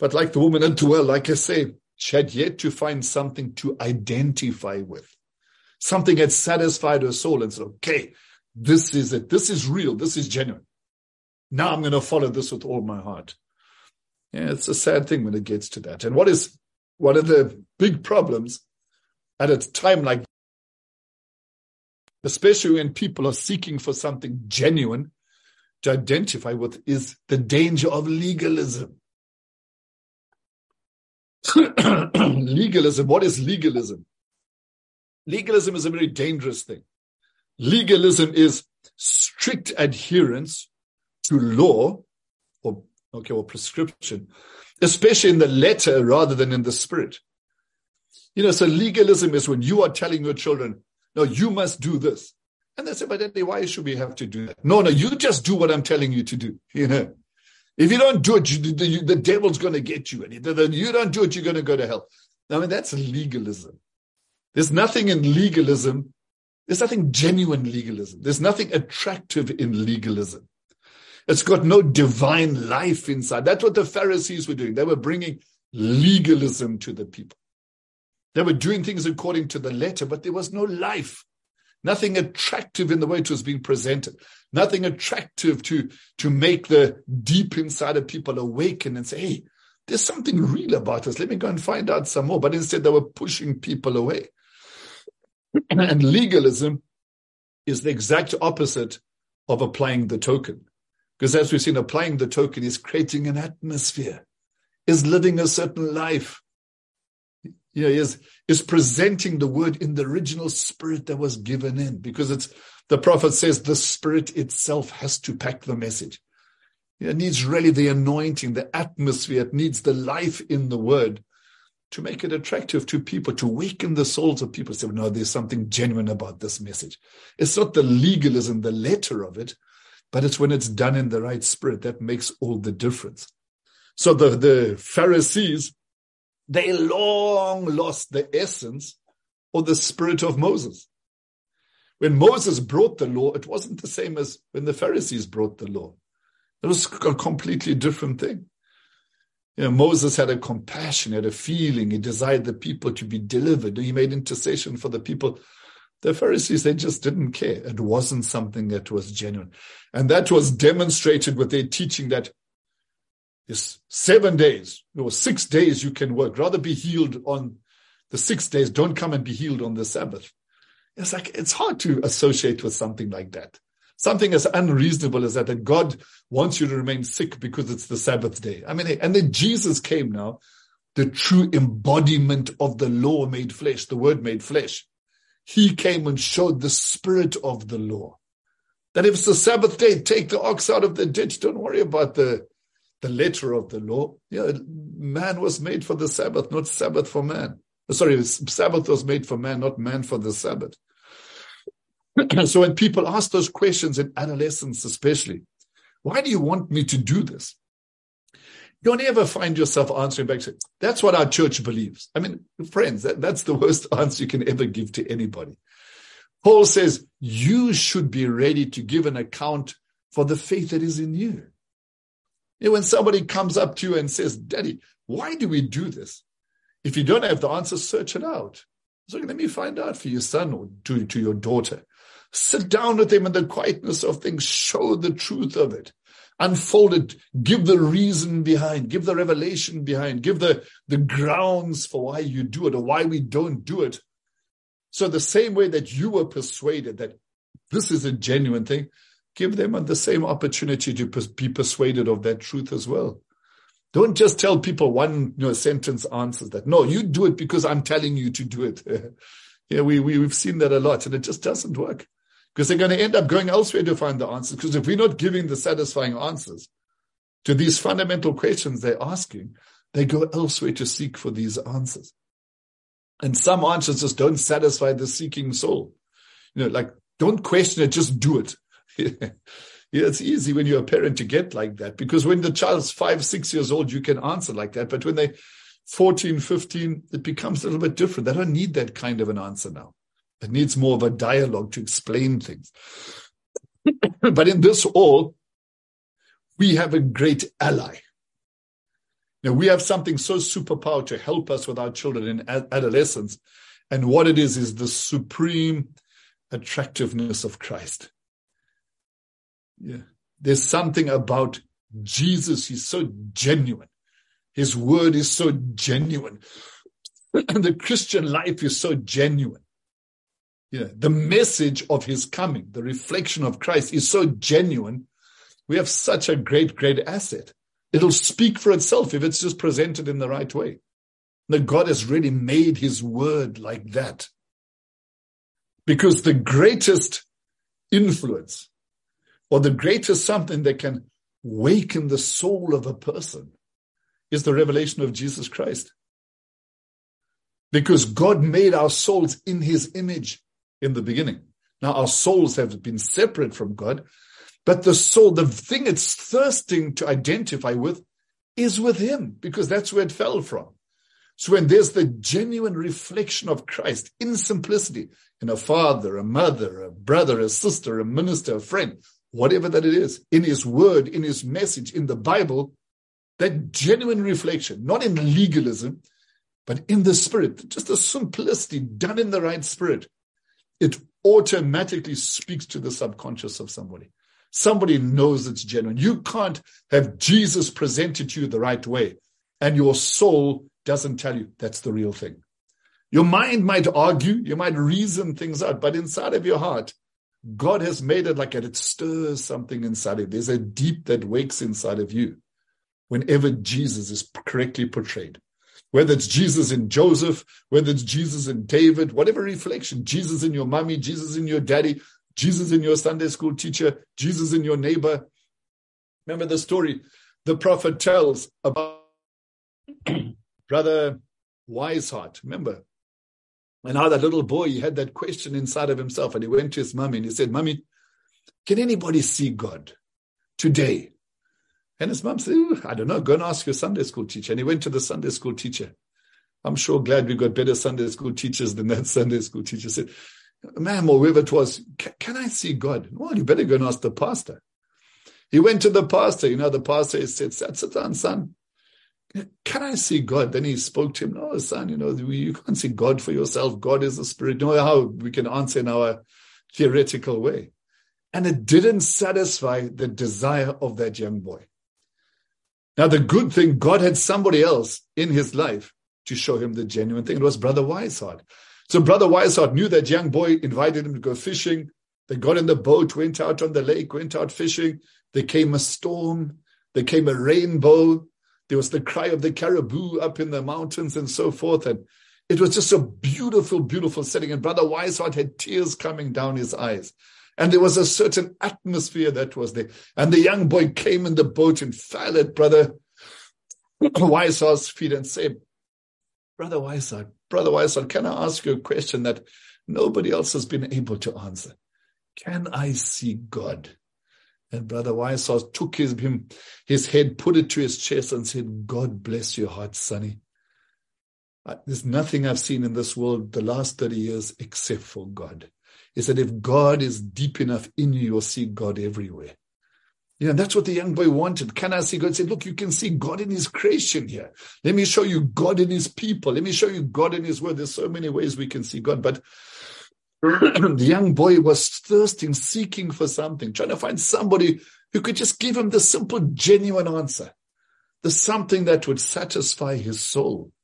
But like the woman at the well, like I say, she had yet to find something to identify with. Something had satisfied her soul and said, okay, this is it. This is real. This is genuine. Now I'm going to follow this with all my heart. Yeah, it's a sad thing when it gets to that. And what is one of the big problems at a time like, especially when people are seeking for something genuine to identify with, is the danger of legalism. Legalism. What is legalism? Legalism is a very dangerous thing. Legalism is strict adherence to law or prescription, especially in the letter rather than in the spirit. So legalism is when you are telling your children, no, you must do this. And they say, but Daddy, why should we have to do that? No, you just do what I'm telling you to do. If you don't do it, the devil's going to get you. And if you don't do it, you're going to go to hell. That's legalism. There's nothing in legalism. There's nothing genuine legalism. There's nothing attractive in legalism. It's got no divine life inside. That's what the Pharisees were doing. They were bringing legalism to the people. They were doing things according to the letter, but there was no life. Nothing attractive in the way it was being presented. Nothing attractive to make the deep inside of people awaken and say, hey, there's something real about us. Let me go and find out some more. But instead, they were pushing people away. And legalism is the exact opposite of applying the token. Because as we've seen, applying the token is creating an atmosphere, is living a certain life. Is presenting the word in the original spirit that was given in, because the prophet says the spirit itself has to pack the message. It needs really the anointing, the atmosphere. It needs the life in the word to make it attractive to people, to awaken the souls of people. Say, no, there's something genuine about this message. It's not the legalism, the letter of it, but it's when it's done in the right spirit that makes all the difference. So the Pharisees, they long lost the essence or the spirit of Moses. When Moses brought the law, it wasn't the same as when the Pharisees brought the law. It was a completely different thing. Moses had a compassion, had a feeling. He desired the people to be delivered. He made intercession for the people. The Pharisees, they just didn't care. It wasn't something that was genuine. And that was demonstrated with their teaching that it's 7 days or 6 days you can work. Rather be healed on the 6 days. Don't come and be healed on the Sabbath. It's hard to associate with something like that. Something as unreasonable as that God wants you to remain sick because it's the Sabbath day. And then Jesus came now, the true embodiment of the law made flesh, the word made flesh. He came and showed the spirit of the law. That if it's the Sabbath day, take the ox out of the ditch. Don't worry about the letter of the law. Man was made for the Sabbath, not Sabbath for man. Sabbath was made for man, not man for the Sabbath. So when people ask those questions in adolescence especially, why do you want me to do this? Don't ever find yourself answering back, saying, that's what our church believes. Friends, that's the worst answer you can ever give to anybody. Paul says, you should be ready to give an account for the faith that is in you. When somebody comes up to you and says, Daddy, why do we do this? If you don't have the answer, search it out. So let me find out for your son or to your daughter. Sit down with them in the quietness of things. Show the truth of it. Unfold it. Give the reason behind. Give the revelation behind. Give the grounds for why you do it or why we don't do it. So the same way that you were persuaded that this is a genuine thing, give them the same opportunity to be persuaded of that truth as well. Don't just tell people one sentence answers that. No, you do it because I'm telling you to do it. We've seen that a lot, and it just doesn't work. Because they're going to end up going elsewhere to find the answers. Because if we're not giving the satisfying answers to these fundamental questions they're asking, they go elsewhere to seek for these answers. And some answers just don't satisfy the seeking soul. Don't question it, just do it. It's easy when you're a parent to get like that, because when the child's 5, 6 years old, you can answer like that. But when they're 14, 15, it becomes a little bit different. They don't need that kind of an answer now. It needs more of a dialogue to explain things. But in this all, we have a great ally. Now, we have something so superpower to help us with our children in adolescence. And what it is the supreme attractiveness of Christ. Yeah. There's something about Jesus. He's so genuine. His word is so genuine. And the Christian life is so genuine. Yeah. The message of his coming, the reflection of Christ is so genuine. We have such a great, great asset. It'll speak for itself if it's just presented in the right way. That God has really made his word like that. Because the greatest influence or the greatest something that can waken the soul of a person is the revelation of Jesus Christ. Because God made our souls in his image in the beginning. Now our souls have been separate from God, but the soul, the thing it's thirsting to identify with is with him, because that's where it fell from. So when there's the genuine reflection of Christ in simplicity, in a father, a mother, a brother, a sister, a minister, a friend, whatever that it is, in his word, in his message, in the Bible, that genuine reflection, not in legalism, but in the spirit, just a simplicity done in the right spirit, it automatically speaks to the subconscious of somebody. Somebody knows it's genuine. You can't have Jesus presented to you the right way, and your soul doesn't tell you that's the real thing. Your mind might argue, you might reason things out, but inside of your heart, God has made it like it stirs something inside of you. There's a deep that wakes inside of you whenever Jesus is correctly portrayed. Whether it's Jesus in Joseph, whether it's Jesus in David, whatever reflection, Jesus in your mommy, Jesus in your daddy, Jesus in your Sunday school teacher, Jesus in your neighbor. Remember the story the prophet tells about Brother Wiseheart, remember? And how that little boy, he had that question inside of himself, and he went to his mummy and he said, "Mummy, can anybody see God today?" And his mum said, "I don't know, go and ask your Sunday school teacher." And he went to the Sunday school teacher. I'm sure glad we got better Sunday school teachers than that Sunday school teacher. Said, "Ma'am," or whoever it was, can I see God?" "Well, you better go and ask the pastor." He went to the pastor. The pastor said, "Sit down, son. Can I see God?" Then he spoke to him. "No, son, you can't see God for yourself. God is a spirit." You know how we can answer in our theoretical way. And it didn't satisfy the desire of that young boy. Now, the good thing, God had somebody else in his life to show him the genuine thing. It was Brother Wiseheart. So Brother Wiseheart knew that young boy, invited him to go fishing. They got in the boat, went out on the lake, went out fishing. There came a storm. There came a rainbow. There was the cry of the caribou up in the mountains and so forth. And it was just a beautiful, beautiful setting. And Brother Wiseheart had tears coming down his eyes. And there was a certain atmosphere that was there. And the young boy came in the boat and fell at Brother Wiseheart's feet and said, Brother Wiseheart, can I ask you a question that nobody else has been able to answer? Can I see God? And Brother Wiseheart took his head, put it to his chest and said, "God bless your heart, sonny. There's nothing I've seen in this world the last 30 years except for God." He said, if God is deep enough in you, you'll see God everywhere. That's what the young boy wanted. Can I see God? He said, look, you can see God in his creation here. Let me show you God in his people. Let me show you God in his word. There's so many ways we can see God. But the young boy was thirsting, seeking for something, trying to find somebody who could just give him the simple, genuine answer, the something that would satisfy his soul.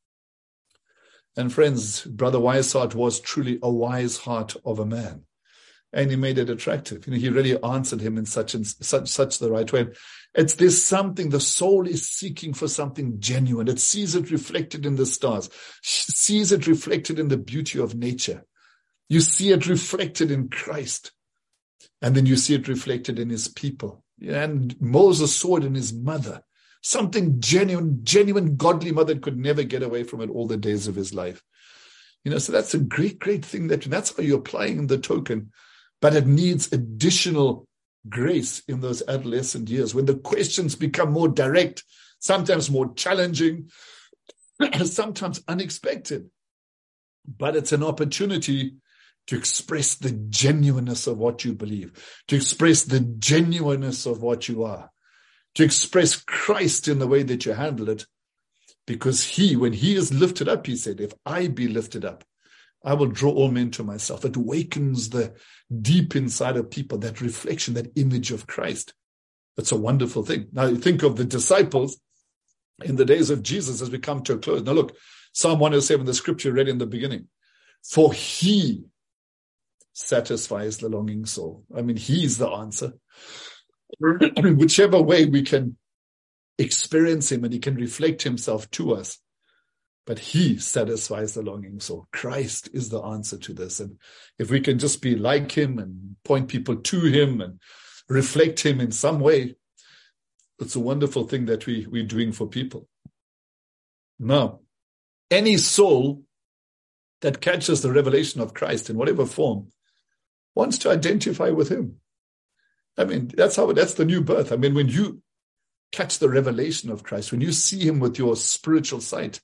And friends, Brother Wiseheart was truly a wise heart of a man. And he made it attractive. He really answered him in such the right way. There's something, the soul is seeking for something genuine. It sees it reflected in the stars, sees it reflected in the beauty of nature. You see it reflected in Christ. And then you see it reflected in his people. And Moses saw it in his mother. Something genuine, godly mother could never get away from it all the days of his life. So that's a great, great thing. That's how you're applying the token. But it needs additional grace in those adolescent years when the questions become more direct, sometimes more challenging, sometimes unexpected. But it's an opportunity to express the genuineness of what you believe, to express the genuineness of what you are, to express Christ in the way that you handle it. Because when he is lifted up, he said, if I be lifted up, I will draw all men to myself. It awakens the deep inside of people, that reflection, that image of Christ. That's a wonderful thing. Now you think of the disciples in the days of Jesus as we come to a close. Now look, Psalm 107, the scripture read in the beginning. For he satisfies the longing soul. I mean, he's the answer. Whichever way we can experience him and he can reflect himself to us, but he satisfies the longing soul. Christ is the answer to this. And if we can just be like him and point people to him and reflect him in some way, it's a wonderful thing that we're doing for people. Now, any soul that catches the revelation of Christ in whatever form wants to identify with him. I mean, that's the new birth. I mean, when you catch the revelation of Christ, when you see him with your spiritual sight,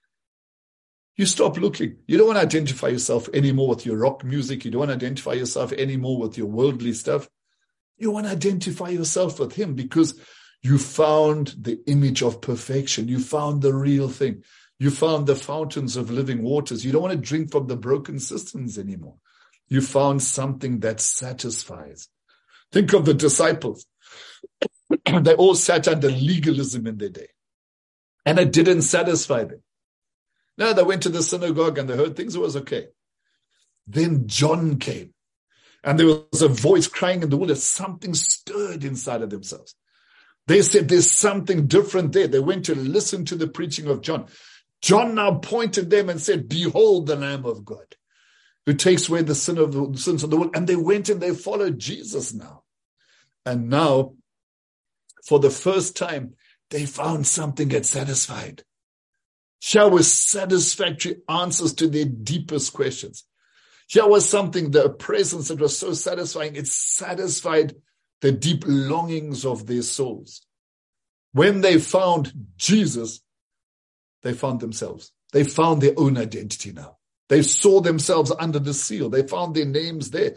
you stop looking. You don't want to identify yourself anymore with your rock music. You don't want to identify yourself anymore with your worldly stuff. You want to identify yourself with him because you found the image of perfection. You found the real thing. You found the fountains of living waters. You don't want to drink from the broken cisterns anymore. You found something that satisfies. Think of the disciples. They all sat under legalism in their day. And it didn't satisfy them. No, they went to the synagogue and they heard things, it was okay. Then John came. And there was a voice crying in the wilderness. Something stirred inside of themselves. They said there's something different there. They went to listen to the preaching of John. John now pointed them and said, behold the Lamb of God, who takes away the sins of the world. And they went and they followed Jesus now. And now, for the first time, they found something that satisfied. Here was satisfactory answers to their deepest questions. Here was something, the presence that was so satisfying, it satisfied the deep longings of their souls. When they found Jesus, they found themselves. They found their own identity now. They saw themselves under the seal. They found their names there.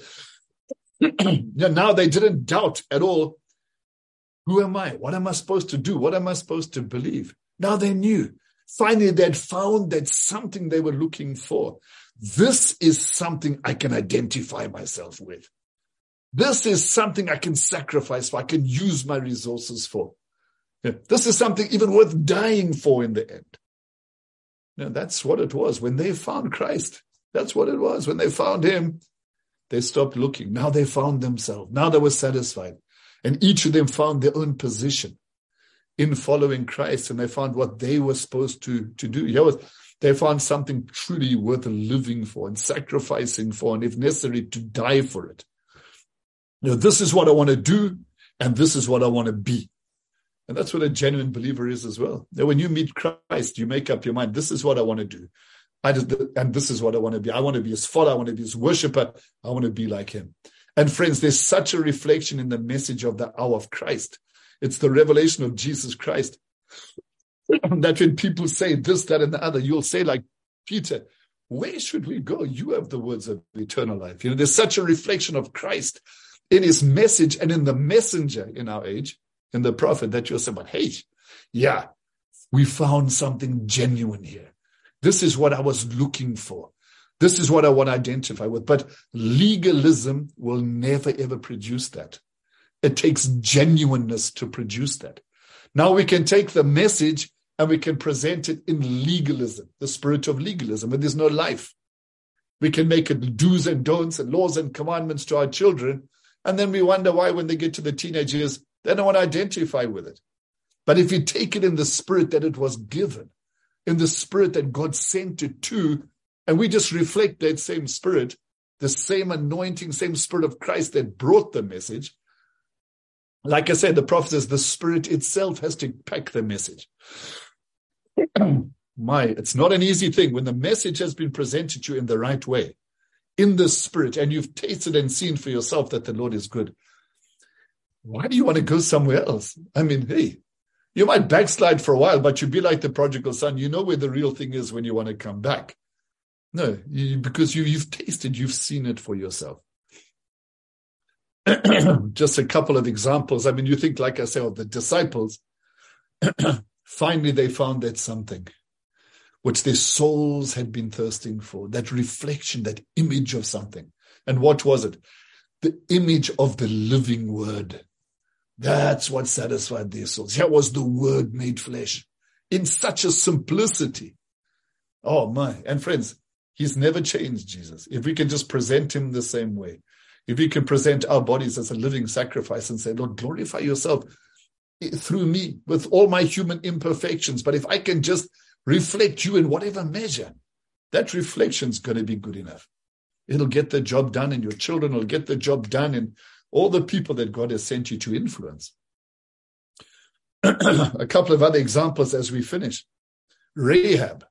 Now they didn't doubt at all, who am I? What am I supposed to do? What am I supposed to believe? Now they knew. Finally, they'd found that something they were looking for. This is something I can identify myself with. This is something I can sacrifice for. I can use my resources for. This is something even worth dying for in the end. That's what it was when they found Christ. That's what it was. When they found him, they stopped looking. Now they found themselves. Now they were satisfied. And each of them found their own position in following Christ. And they found what they were supposed to do. They found something truly worth living for and sacrificing for, and if necessary, to die for it. This is what I want to do, and this is what I want to be. And that's what a genuine believer is as well. When you meet Christ, you make up your mind, this is what I want to do. And this is what I want to be. I want to be his follower. I want to be his worshiper. I want to be like him. And friends, there's such a reflection in the message of the hour of Christ. It's the revelation of Jesus Christ. That when people say this, that, and the other, you'll say like Peter, where should we go? You have the words of eternal life. There's such a reflection of Christ in his message and in the messenger in our age, in the prophet, that you'll say, but hey, yeah, we found something genuine here. This is what I was looking for. This is what I want to identify with. But legalism will never, ever produce that. It takes genuineness to produce that. Now we can take the message and we can present it in legalism, the spirit of legalism, where there's no life. We can make it do's and don'ts and laws and commandments to our children. And then we wonder why when they get to the teenage years, they don't want to identify with it. But if you take it in the spirit that it was given, in the spirit that God sent it to, and we just reflect that same spirit, the same anointing, same spirit of Christ that brought the message. Like I said, the prophet says the spirit itself has to pack the message. It's not an easy thing when the message has been presented to you in the right way, in the spirit, and you've tasted and seen for yourself that the Lord is good. Why do you want to go somewhere else? I mean, hey, you might backslide for a while, but you'd be like the prodigal son. You know where the real thing is when you want to come back. No, because you've tasted, you've seen it for yourself. Just a couple of examples. I mean, you think, like I say, of the disciples. Finally, they found that something. which their souls had been thirsting for, that reflection, that image of something. And what was it? The image of the living word. That's what satisfied their souls. Here was the word made flesh in such a simplicity. Oh my. And friends, he's never changed, Jesus. If we can just present him the same way, if we can present our bodies as a living sacrifice and say, Lord, glorify yourself through me with all my human imperfections. But if I can just reflect you in whatever measure, that reflection's going to be good enough. It'll get the job done, and your children will get the job done, and all the people that God has sent you to influence. A couple of other examples as we finish. Rahab,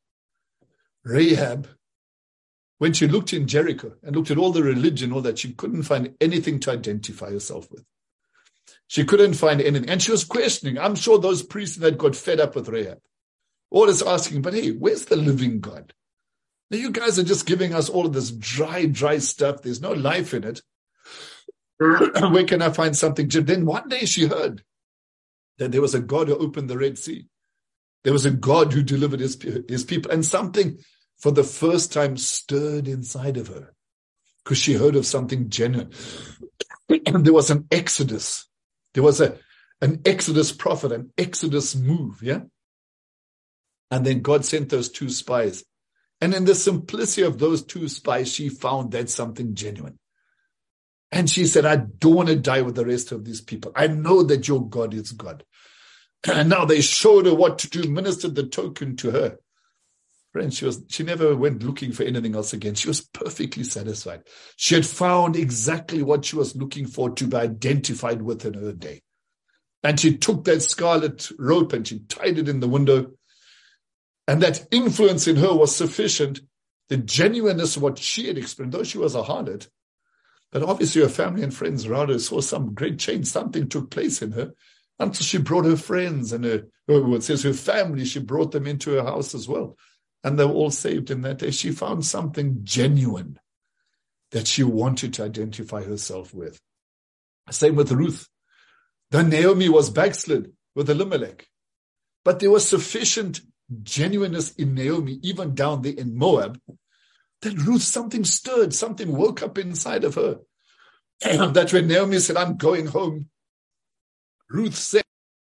when she looked in Jericho and looked at all the religion, all that, she couldn't find anything to identify herself with. She couldn't find anything. And she was questioning. I'm sure those priests that got fed up with Rahab, always asking, but hey, where's the living God? Now you guys are just giving us all of this dry stuff. There's no life in it. Where can I find something? Then one day she heard that there was a God who opened the Red Sea. There was a God who delivered his people. And something for the first time stirred inside of her because she heard of something genuine. There was an exodus. There was an exodus prophet, an exodus move, yeah? And then God sent those 2 spies. And in the simplicity of those 2 spies, she found that something genuine. And she said, I don't want to die with the rest of these people. I know that your God is God. And now they showed her what to do, ministered the token to her. Friends, she never went looking for anything else again. She was perfectly satisfied. She had found exactly what she was looking for to be identified with in her day. And she took that scarlet rope and she tied it in the window. And that influence in her was sufficient. The genuineness of what she had experienced, though she was a harlot, but obviously her family and friends around her saw some great change. Something took place in her until she brought her friends and it says her family, she brought them into her house as well. And they were all saved in that day. She found something genuine that she wanted to identify herself with. Same with Ruth. Then Naomi was backslid with Elimelech. But there was sufficient genuineness in Naomi, even down there in Moab, that Ruth, something stirred, something woke up inside of her. That when Naomi said, I'm going home, Ruth said,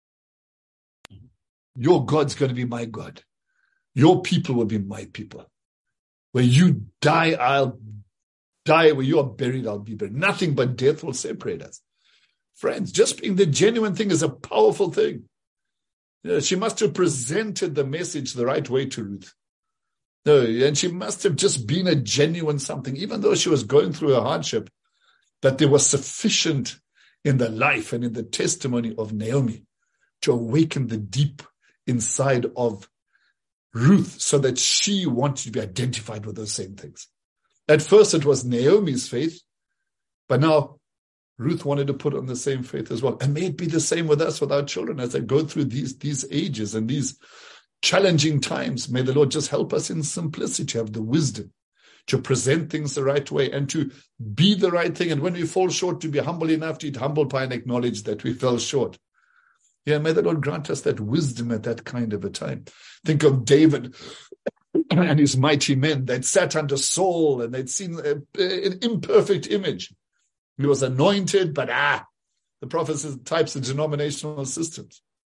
your God's going to be my God. Your people will be my people. Where you die, I'll die. Where you are buried, I'll be buried. Nothing but death will separate us. Friends, just being the genuine thing is a powerful thing. She must have presented the message the right way to Ruth. And she must have just been a genuine something, even though she was going through a hardship, that there was sufficient in the life and in the testimony of Naomi to awaken the deep inside of Ruth so that she wanted to be identified with those same things. At first it was Naomi's faith, but now Ruth wanted to put on the same faith as well. And may it be the same with us, with our children, as they go through these ages and these challenging times. May the Lord just help us in simplicity, have the wisdom to present things the right way and to be the right thing. And when we fall short, to be humble enough to eat humble pie and acknowledge that we fell short. Yeah, may the Lord grant us that wisdom at that kind of a time. Think of David and his mighty men that sat under Saul and they'd seen an imperfect image. He was anointed, but the prophets types of denominational systems.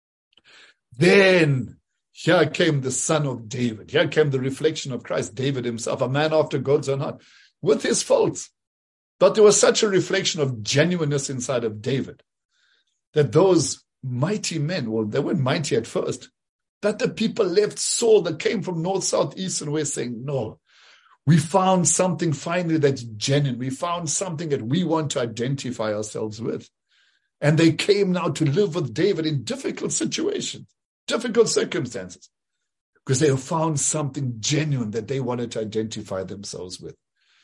Then here came the son of David. Here came the reflection of Christ, David himself, a man after God's own heart, with his faults. But there was such a reflection of genuineness inside of David that those mighty men, well, they weren't mighty at first, that the people left Saul that came from north, south, east, and west saying, no, we found something finally that's genuine. We found something that we want to identify ourselves with. And they came now to live with David in difficult situations, difficult circumstances, because they have found something genuine that they wanted to identify themselves with.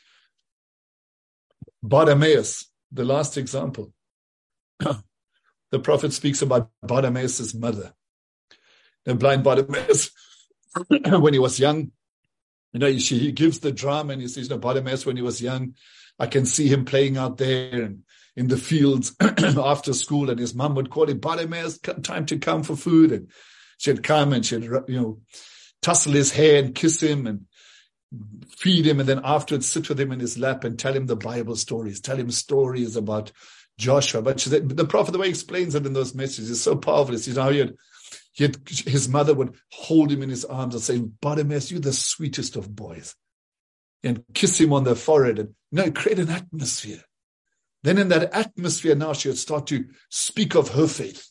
Bartimaeus, the last example. The prophet speaks about Bartimaeus' mother. The blind Bartimaeus, when he was young, he gives the drama and he says, Bartimaeus, when he was young, I can see him playing out there and in the fields after school, and his mom would call him, Bartimaeus, time to come for food. And she'd come and she'd, tussle his hair and kiss him and feed him, and then afterwards sit with him in his lap and tell him the Bible stories, tell him stories about Joshua. But the prophet, the way he explains it in those messages is so powerful. It's, how his mother would hold him in his arms and say, Bartimaeus, you're the sweetest of boys. And kiss him on the forehead and create an atmosphere. Then in that atmosphere now she would start to speak of her faith.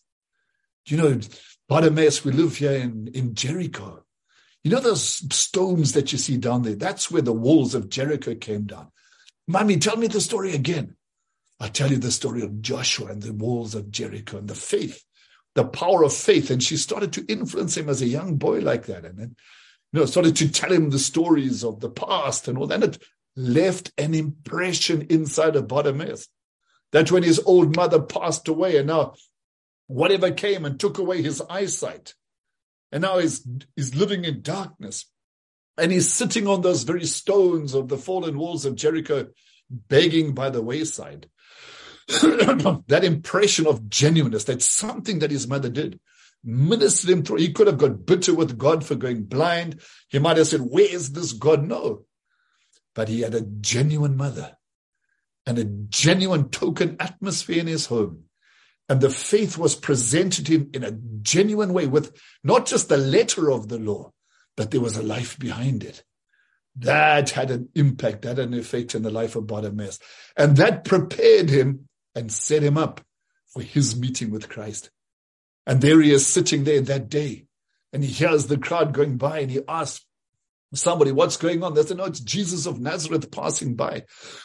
Bartimaeus, we live here in Jericho. Those stones that you see down there, that's where the walls of Jericho came down. Mommy, tell me the story again. I'll tell you the story of Joshua and the walls of Jericho and the faith, the power of faith. And she started to influence him as a young boy like that. And then, started to tell him the stories of the past and all that. And it left an impression inside of Bartimaeus that when his old mother passed away and now whatever came and took away his eyesight, and now he's living in darkness. And he's sitting on those very stones of the fallen walls of Jericho, begging by the wayside. That impression of genuineness, that's something that his mother did, ministered him through. He could have got bitter with God for going blind. He might have said, where's this God? No. But he had a genuine mother and a genuine token atmosphere in his home. And the faith was presented to him in a genuine way with not just the letter of the law, but there was a life behind it. That had an impact, that had an effect in the life of Bartimaeus. And that prepared him and set him up for his meeting with Christ. And there he is sitting there that day. And he hears the crowd going by and he asks somebody, what's going on? They said, no, it's Jesus of Nazareth passing by.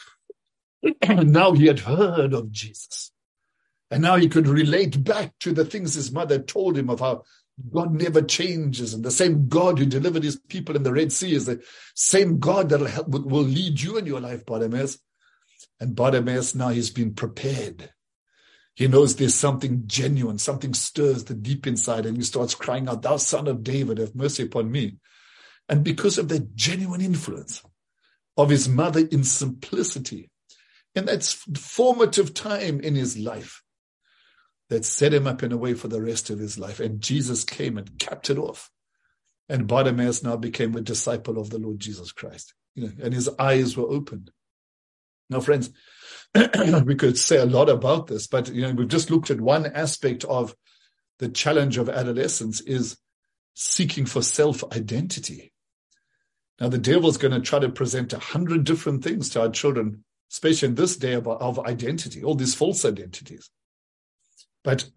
And now he had heard of Jesus. And now he could relate back to the things his mother told him of how God never changes. And the same God who delivered his people in the Red Sea is the same God that will lead you in your life, Bartimaeus. And Bartimaeus, now he's been prepared. He knows there's something genuine, something stirs the deep inside, and he starts crying out, thou son of David, have mercy upon me. And because of the genuine influence of his mother in simplicity, in that formative time in his life, that set him up in a way for the rest of his life. And Jesus came and capped it off. And Bartimaeus now became a disciple of the Lord Jesus Christ. And his eyes were opened. Now, friends, we could say a lot about this, but we've just looked at one aspect of the challenge of adolescence is seeking for self-identity. Now, the devil's going to try to present 100 different things to our children, especially in this day of identity, all these false identities. But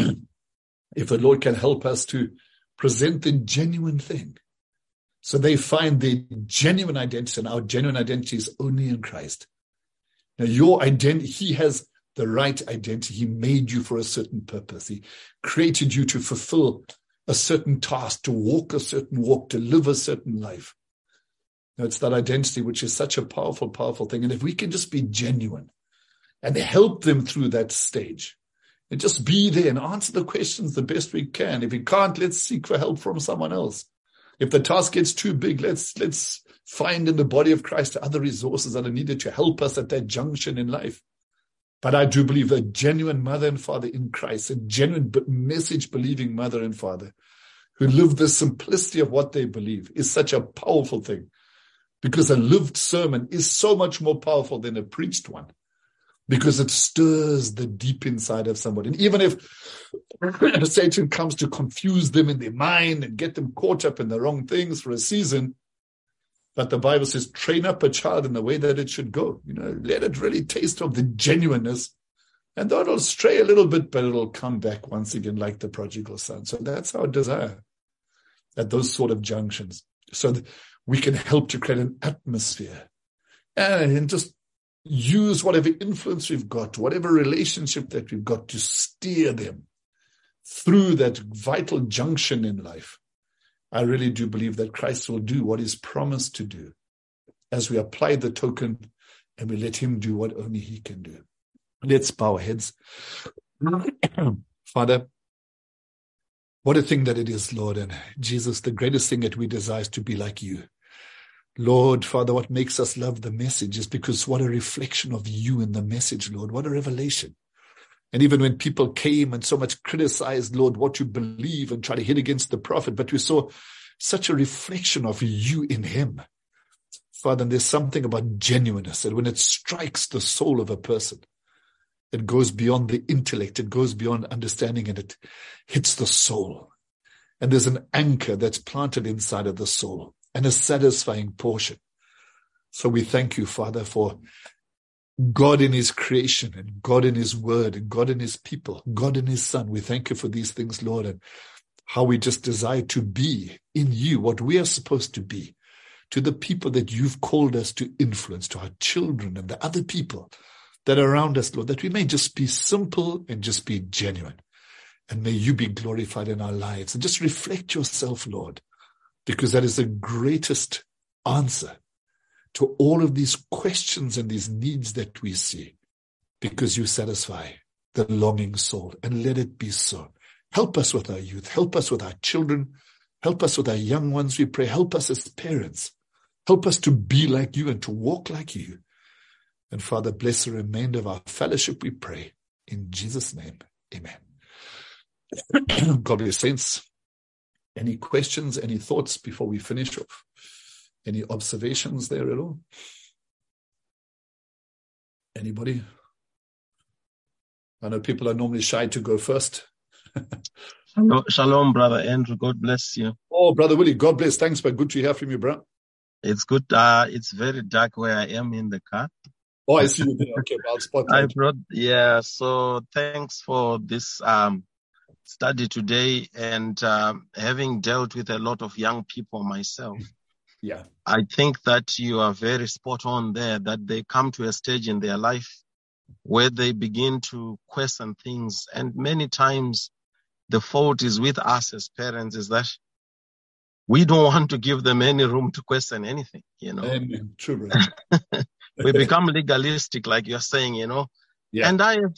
if the Lord can help us to present the genuine thing, so they find the genuine identity, and our genuine identity is only in Christ. Now, your identity, he has the right identity. He made you for a certain purpose. He created you to fulfill a certain task, to walk a certain walk, to live a certain life. Now, it's that identity which is such a powerful, powerful thing. And if we can just be genuine and help them through that stage, and just be there and answer the questions the best we can. If we can't, let's seek for help from someone else. If the task gets too big, let's find in the body of Christ other resources that are needed to help us at that junction in life. But I do believe a genuine mother and father in Christ, a genuine message-believing mother and father who live the simplicity of what they believe is such a powerful thing, because a lived sermon is so much more powerful than a preached one. Because it stirs the deep inside of somebody. And even if Satan comes to confuse them in their mind and get them caught up in the wrong things for a season, but the Bible says, train up a child in the way that it should go. Let it really taste of the genuineness. And though it'll stray a little bit, but it'll come back once again like the prodigal son. So that's our desire at those sort of junctions, so that we can help to create an atmosphere and just use whatever influence we've got, whatever relationship that we've got, to steer them through that vital junction in life. I really do believe that Christ will do what he's promised to do as we apply the token and we let him do what only he can do. Let's bow our heads. Father, what a thing that it is, Lord. And Jesus, the greatest thing that we desire is to be like you. Lord, Father, what makes us love the message is because what a reflection of you in the message, Lord. What a revelation. And even when people came and so much criticized, Lord, what you believe and try to hit against the prophet, but we saw such a reflection of you in him. Father, and there's something about genuineness that when it strikes the soul of a person, it goes beyond the intellect, it goes beyond understanding, and it hits the soul. And there's an anchor that's planted inside of the soul and a satisfying portion. So we thank you, Father, for God in his creation and God in his word and God in his people, God in his son. We thank you for these things, Lord, and how we just desire to be in you, what we are supposed to be, to the people that you've called us to influence, to our children and the other people that are around us, Lord, that we may just be simple and just be genuine. And may you be glorified in our lives and just reflect yourself, Lord, because that is the greatest answer to all of these questions and these needs that we see, because you satisfy the longing soul, and let it be so. Help us with our youth. Help us with our children. Help us with our young ones, we pray. Help us as parents. Help us to be like you and to walk like you. And Father, bless the remainder of our fellowship, we pray. In Jesus' name, amen. God bless saints. Any questions, any thoughts before we finish off? Any observations there at all? Anybody? I know people are normally shy to go first. Shalom, Brother Andrew. God bless you. Oh, Brother Willie, God bless. Thanks, but good to hear from you, bro. It's good. It's very dark where I am in the car. Oh, I see you there. Okay, well, I'll spotlight. So thanks for this study today, and having dealt with a lot of young people myself. Yeah, I think that you are very spot on there, that they come to a stage in their life where they begin to question things. And many times the fault is with us as parents, is that we don't want to give them any room to question anything, Amen. True, bro. We become legalistic, like you're saying, Yeah. And I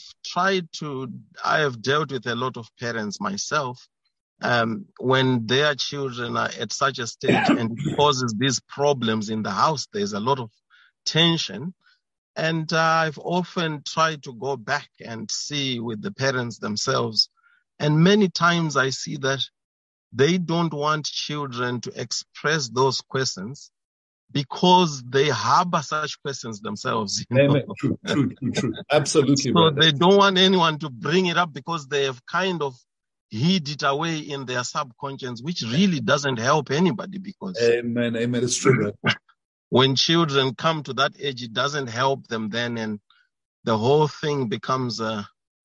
have dealt with a lot of parents myself. When their children are at such a stage and it causes these problems in the house, there's a lot of tension. And I've often tried to go back and see with the parents themselves. And many times I see that they don't want children to express those questions because they harbor such questions themselves. Amen. True. Absolutely. So they don't want anyone to bring it up because they have kind of hid it away in their subconscious, which really doesn't help anybody, because Amen. It's true, bro. When children come to that age, it doesn't help them then, and the whole thing becomes a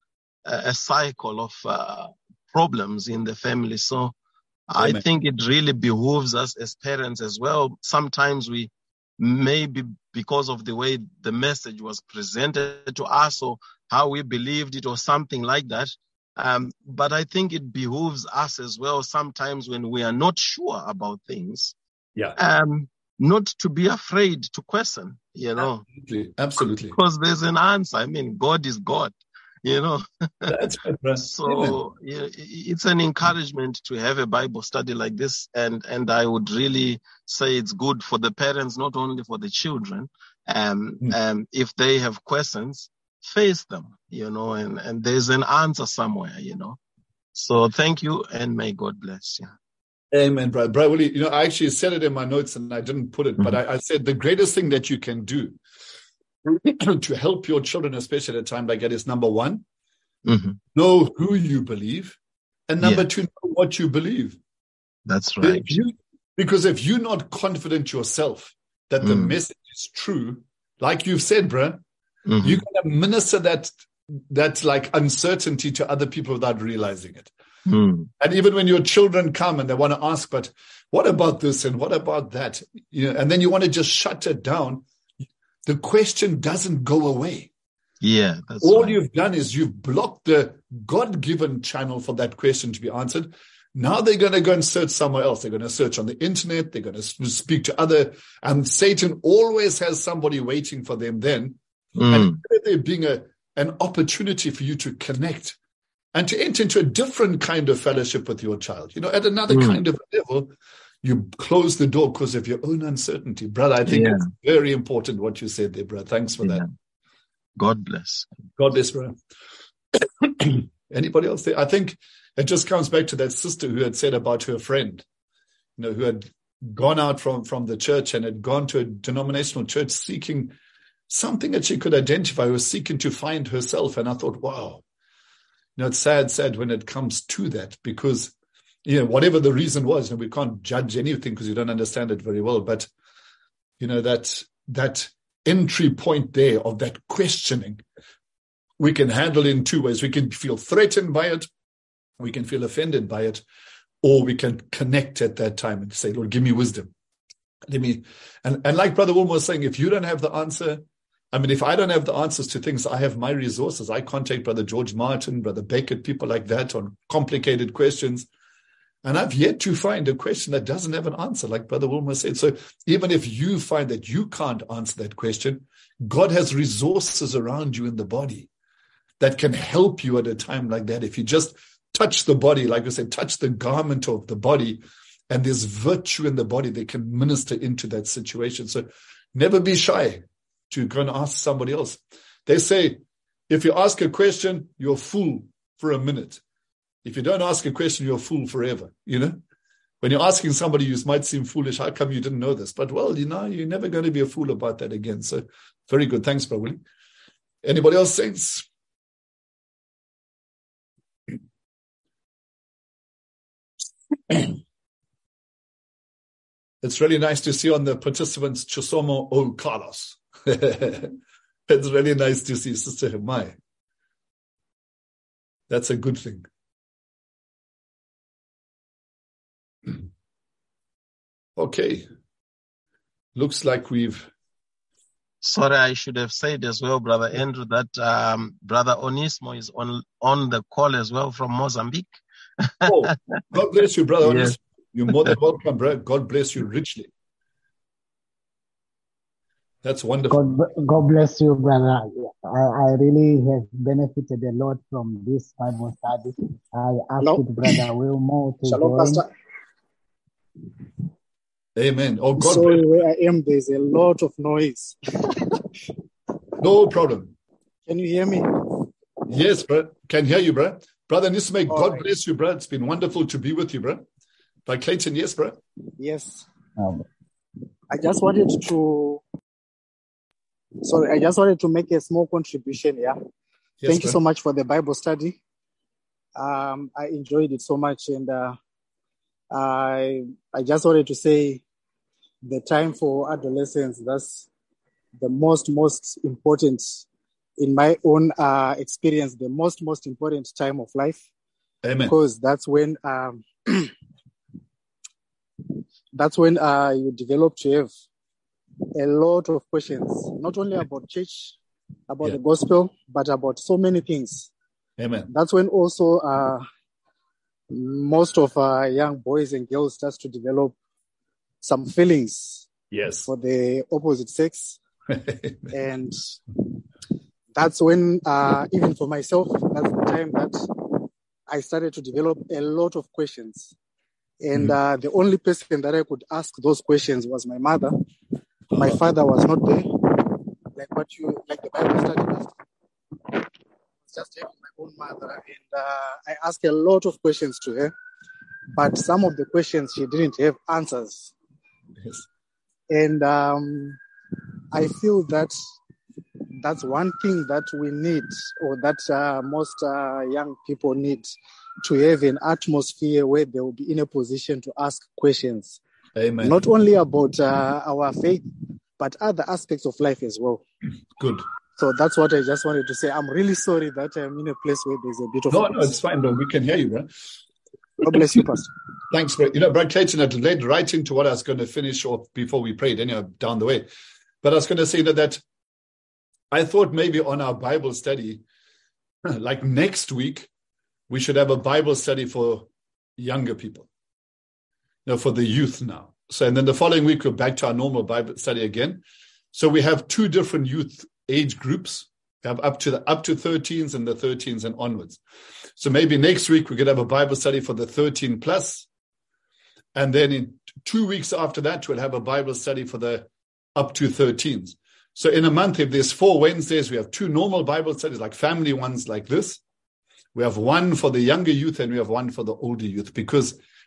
cycle of problems in the family. So Amen. I think it really behooves us as parents as well. Sometimes we maybe, because of the way the message was presented to us or how we believed it or something like that, but I think it behooves us as well sometimes when we are not sure about things, not to be afraid to question, Absolutely. Because there's an answer. I mean, God is God, That's right. So it's an encouragement to have a Bible study like this, and I would really say it's good for the parents, not only for the children. If they have questions, face them, and there's an answer somewhere, So thank you, and may God bless you. Amen, Brother Willie. I actually said it in my notes and I didn't put it, but I said the greatest thing that you can do to help your children, especially at a time like that, is number one, know who you believe, and number two, know what you believe. That's right. Because if you're not confident yourself that the message is true, like you've said, bro, you're going to minister that like uncertainty to other people without realizing it. And even when your children come and they want to ask, but what about this and what about that? And then you want to just shut it down. The question doesn't go away. Yeah. That's All right. you've done is you've blocked the God-given channel for that question to be answered. Now they're going to go and search somewhere else. They're going to search on the internet. They're going to speak to other, and Satan always has somebody waiting for them then. And there being an opportunity for you to connect and to enter into a different kind of fellowship with your child. At another kind of level, you close the door because of your own uncertainty. Brother, I think it's very important what you said there, brother. Thanks for that. God bless. God bless, brother. Anybody else there? I think it just comes back to that sister who had said about her friend. who had gone out from the church and had gone to a denominational church seeking something that she could identify, was seeking to find herself. And I thought, wow, it's sad when it comes to that, because, whatever the reason was, and we can't judge anything because you don't understand it very well, but, that entry point there of that questioning, we can handle in two ways. We can feel threatened by it, we can feel offended by it, or we can connect at that time and say, Lord, give me wisdom. And like Brother Wilma was saying, if you don't have the answer, if I don't have the answers to things, I have my resources. I contact Brother George Martin, Brother Beckett, people like that on complicated questions. And I've yet to find a question that doesn't have an answer, like Brother Wilma said. So even if you find that you can't answer that question, God has resources around you in the body that can help you at a time like that. If you just touch the body, like I said, touch the garment of the body, and there's virtue in the body that can minister into that situation. So never be shy to go and ask somebody else. They say, if you ask a question, you're a fool for a minute. If you don't ask a question, you're a fool forever. When you're asking somebody who might seem foolish, how come you didn't know this? But, well, you're never going to be a fool about that again. So very good. Thanks, Brother Willie. Anybody else, saints? It's really nice to see on the participants, Chisomo O. Carlos. It's really nice to see Sister Himai. That's a good thing. Okay. Looks like we've... Sorry, I should have said as well, Brother Andrew, that Brother Onismo is on the call as well from Mozambique. Oh, God bless you, Brother Yes. Onismo. You're more than welcome, brother. God bless you richly. That's wonderful. God bless you, brother. I really have benefited a lot from this Bible study. I asked Brother Wilmore to Shalom, join. Pastor. Amen. Oh, God Sorry, bless. where I am, there's a lot of noise. No problem. Can you hear me? Yes, brother. Can hear you, brother. Brother Nisme, All God right. bless you, brother. It's been wonderful to be with you, brother. By Clayton, yes, brother. Yes. Um, I just wanted to make a small contribution. Yeah. Yes, Thank you so brother. much for the Bible study. I enjoyed it so much, and I just wanted to say the time for adolescence, that's the most important, in my own experience, the most important time of life, Amen. because that's when you develop to have a lot of questions, not only about church, about the gospel, but about so many things. Amen. That's when also most of our young boys and girls start to develop some feelings Yes. for the opposite sex. And that's when, even for myself, that's the time that I started to develop a lot of questions. And the only person that I could ask those questions was my mother. My father was not there. Like the Bible study last time. Just having my own mother. And I asked a lot of questions to her. But some of the questions, she didn't have answers. Yes. And I feel that that's one thing that we need, or that most young people need, to have an atmosphere where they will be in a position to ask questions. Amen. Not only about our faith, but other aspects of life as well. Good. So that's what I just wanted to say. I'm really sorry that I'm in a place where there's a bit of No, noise. it's fine, bro. We can hear you, bro. God bless you, Pastor. Thanks, bro. Brother Clayton had led right into what I was going to finish off before we prayed, anyhow, down the way. But I was going to say that I thought maybe on our Bible study, like next week, we should have a Bible study for younger people, for the youth now. So, and then the following week, we're back to our normal Bible study again. So we have two different youth age groups. We have up to 13s and the 13s and onwards. So maybe next week we could have a Bible study for the 13 plus. And then in 2 weeks after that, we'll have a Bible study for the up to 13s. So in a month, if there's 4 Wednesdays, we have 2 normal Bible studies, like family ones like this. We have one for the younger youth and we have one for the older youth, because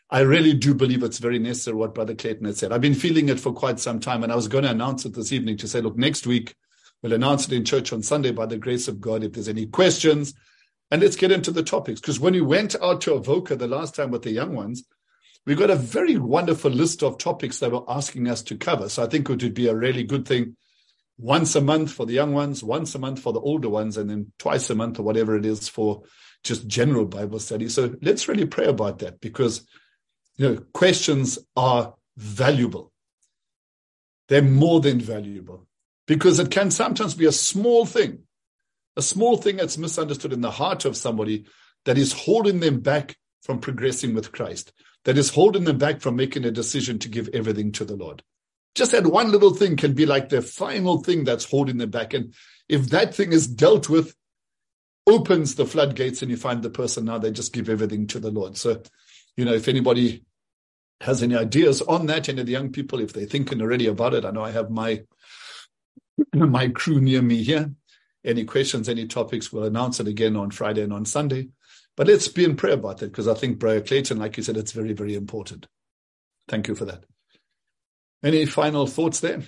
I really do believe it's very necessary what Brother Clayton had said. I've been feeling it for quite some time, and I was going to announce it this evening to say, look, next week, we'll announce it in church on Sunday by the grace of God. If there's any questions, and let's get into the topics. Because when we went out to Avoca the last time with the young ones, we got a very wonderful list of topics they were asking us to cover. So I think it would be a really good thing once a month for the young ones, once a month for the older ones, and then twice a month or whatever it is for just general Bible study. So let's really pray about that, because questions are valuable. They're more than valuable, because it can sometimes be a small thing that's misunderstood in the heart of somebody that is holding them back from progressing with Christ, that is holding them back from making a decision to give everything to the Lord. Just that one little thing can be like the final thing that's holding them back. And if that thing is dealt with, opens the floodgates, and you find the person now, they just give everything to the Lord. So, if anybody has any ideas on that, any of the young people, if they're thinking already about it, I know I have my crew near me here. Any questions, any topics, we'll announce it again on Friday and on Sunday. But let's be in prayer about that, because I think, Brother Clayton, like you said, it's very, very important. Thank you for that. Any final thoughts there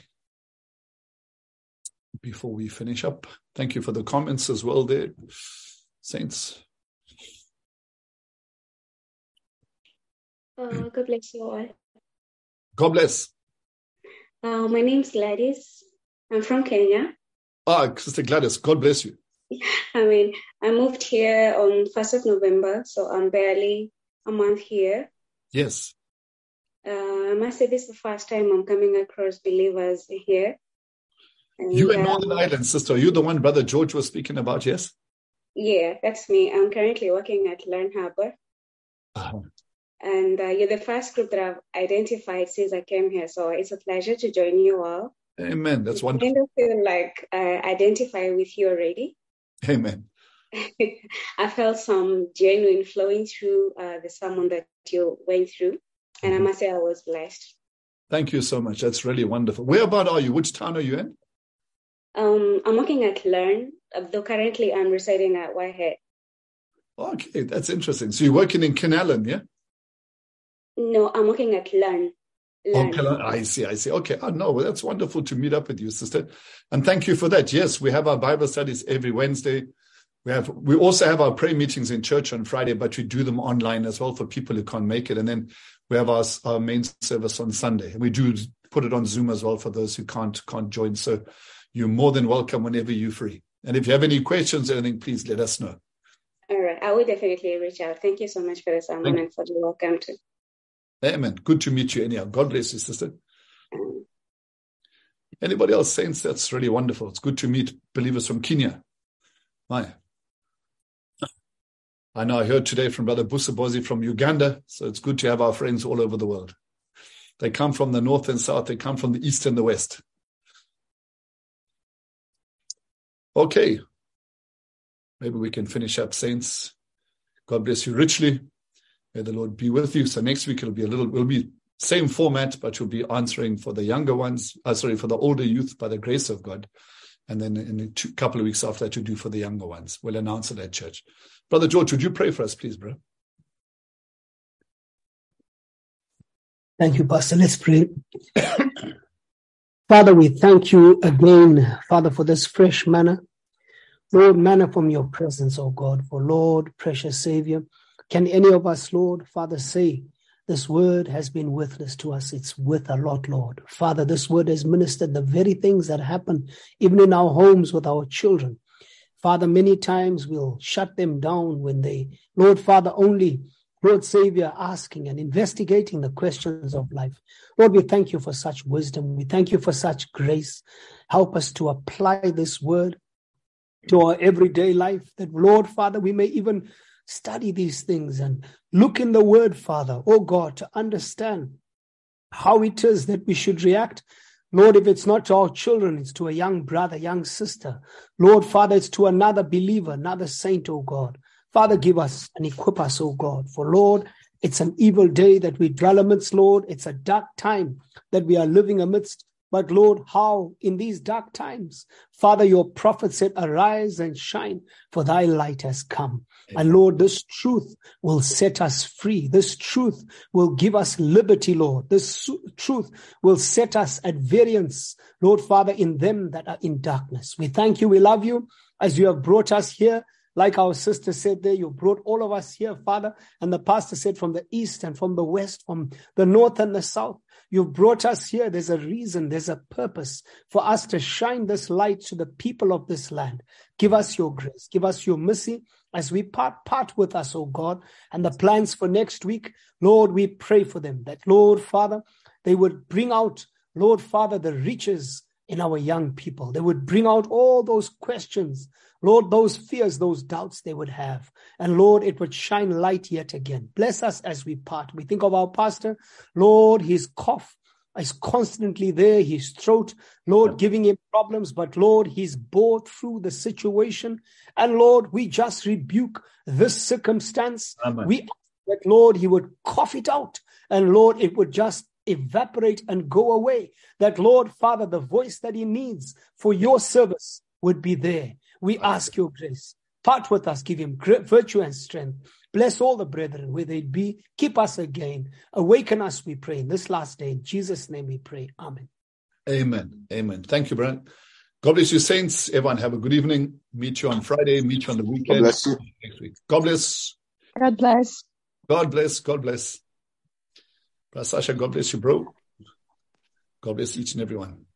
before we finish up? Thank you for the comments as well there, saints. God bless you all. God bless. My name's Gladys. I'm from Kenya. Sister Gladys, God bless you. I moved here on 1st of November, so I'm barely a month here. Yes. I must say this is the first time I'm coming across believers here. And, you in Northern Ireland, sister. Are you the one Brother George was speaking about, yes? Yeah, that's me. I'm currently working at Learn Harbor. Uh-huh. And you're the first group that I've identified since I came here. So it's a pleasure to join you all. Amen. That's wonderful. I kind of feel like I identify with you already. Amen. I felt some genuine flowing through the sermon that you went through. And I must say I was blessed. Thank you so much. That's really wonderful. Where about are you? Which town are you in? I'm working at Learn, though currently I'm residing at Whitehead. Okay, that's interesting. So you're working in Kinallen, yeah? No, I'm working at Learn. Okay, I see. Okay. Oh, no, well, that's wonderful to meet up with you, sister. And thank you for that. Yes, we have our Bible studies every Wednesday. We also have our prayer meetings in church on Friday, but we do them online as well for people who can't make it. And then we have our main service on Sunday. And we do put it on Zoom as well for those who can't join. So you're more than welcome whenever you're free. And if you have any questions or anything, please let us know. All right. I will definitely reach out. Thank you so much for the sermon and for the welcome too. Amen. Good to meet you anyhow. God bless you, sister. Anybody else, saints? That's really wonderful. It's good to meet believers from Kenya. I know I heard today from Brother Busabozi from Uganda, so it's good to have our friends all over the world. They come from the north and south. They come from the east and the west. Okay. Maybe we can finish up, saints. God bless you richly. May the Lord be with you. So next week we'll be same format, but we'll be answering for the younger ones, for the older youth by the grace of God. And then in a couple of weeks after that, we'll do for the younger ones. We'll announce it at church. Brother George, would you pray for us, please, bro? Thank you, Pastor. Let's pray. Father, we thank you again, Father, for this fresh manna. Lord, manna from your presence, oh God, for Lord, precious Savior. Can any of us, Lord, Father, say, this word has been worthless to us. It's worth a lot, Lord. Father, this word has ministered the very things that happen even in our homes with our children. Father, many times we'll shut them down when they, Lord, Father, only, Lord Savior, asking and investigating the questions of life. Lord, we thank you for such wisdom. We thank you for such grace. Help us to apply this word to our everyday life, that, Lord, Father, we may even study these things and look in the word, Father, oh God, to understand how it is that we should react. Lord, if it's not to our children, it's to a young brother, young sister. Lord, Father, it's to another believer, another saint, oh God. Father, give us and equip us, oh God. For Lord, it's an evil day that we dwell amidst, Lord. It's a dark time that we are living amidst. But Lord, how in these dark times, Father, your prophet said, arise and shine, for thy light has come. Amen. And Lord, this truth will set us free. This truth will give us liberty, Lord. This truth will set us at variance, Lord Father, in them that are in darkness. We thank you. We love you as you have brought us here. Like our sister said there, you brought all of us here, Father. And the pastor said from the east and from the west, from the north and the south. You've brought us here. There's a reason, there's a purpose for us to shine this light to the people of this land. Give us your grace. Give us your mercy as we part with us, oh God. And the plans for next week, Lord, we pray for them that, Lord Father, they would bring out, Lord Father, the riches in our young people. They would bring out all those questions, Lord, those fears, those doubts they would have. And Lord, it would shine light yet again. Bless us as we part. We think of our pastor. Lord, his cough is constantly there, his throat, Lord, giving him problems. But Lord, he's bore through the situation. And Lord, we just rebuke this circumstance. Amen. We ask that, Lord, he would cough it out. And Lord, it would just evaporate and go away. That, Lord, Father, the voice that he needs for your service would be there. We ask your grace. Part with us. Give him virtue and strength. Bless all the brethren where they be. Keep us again. Awaken us, we pray, in this last day. In Jesus' name we pray. Amen. Amen. Amen. Thank you, Brian. God bless you, saints. Everyone have a good evening. Meet you on Friday. Meet you on the weekend. God bless you. Next week. God bless. God bless. God bless. God bless. Brother Sasha, God bless you, bro. God bless each and every one.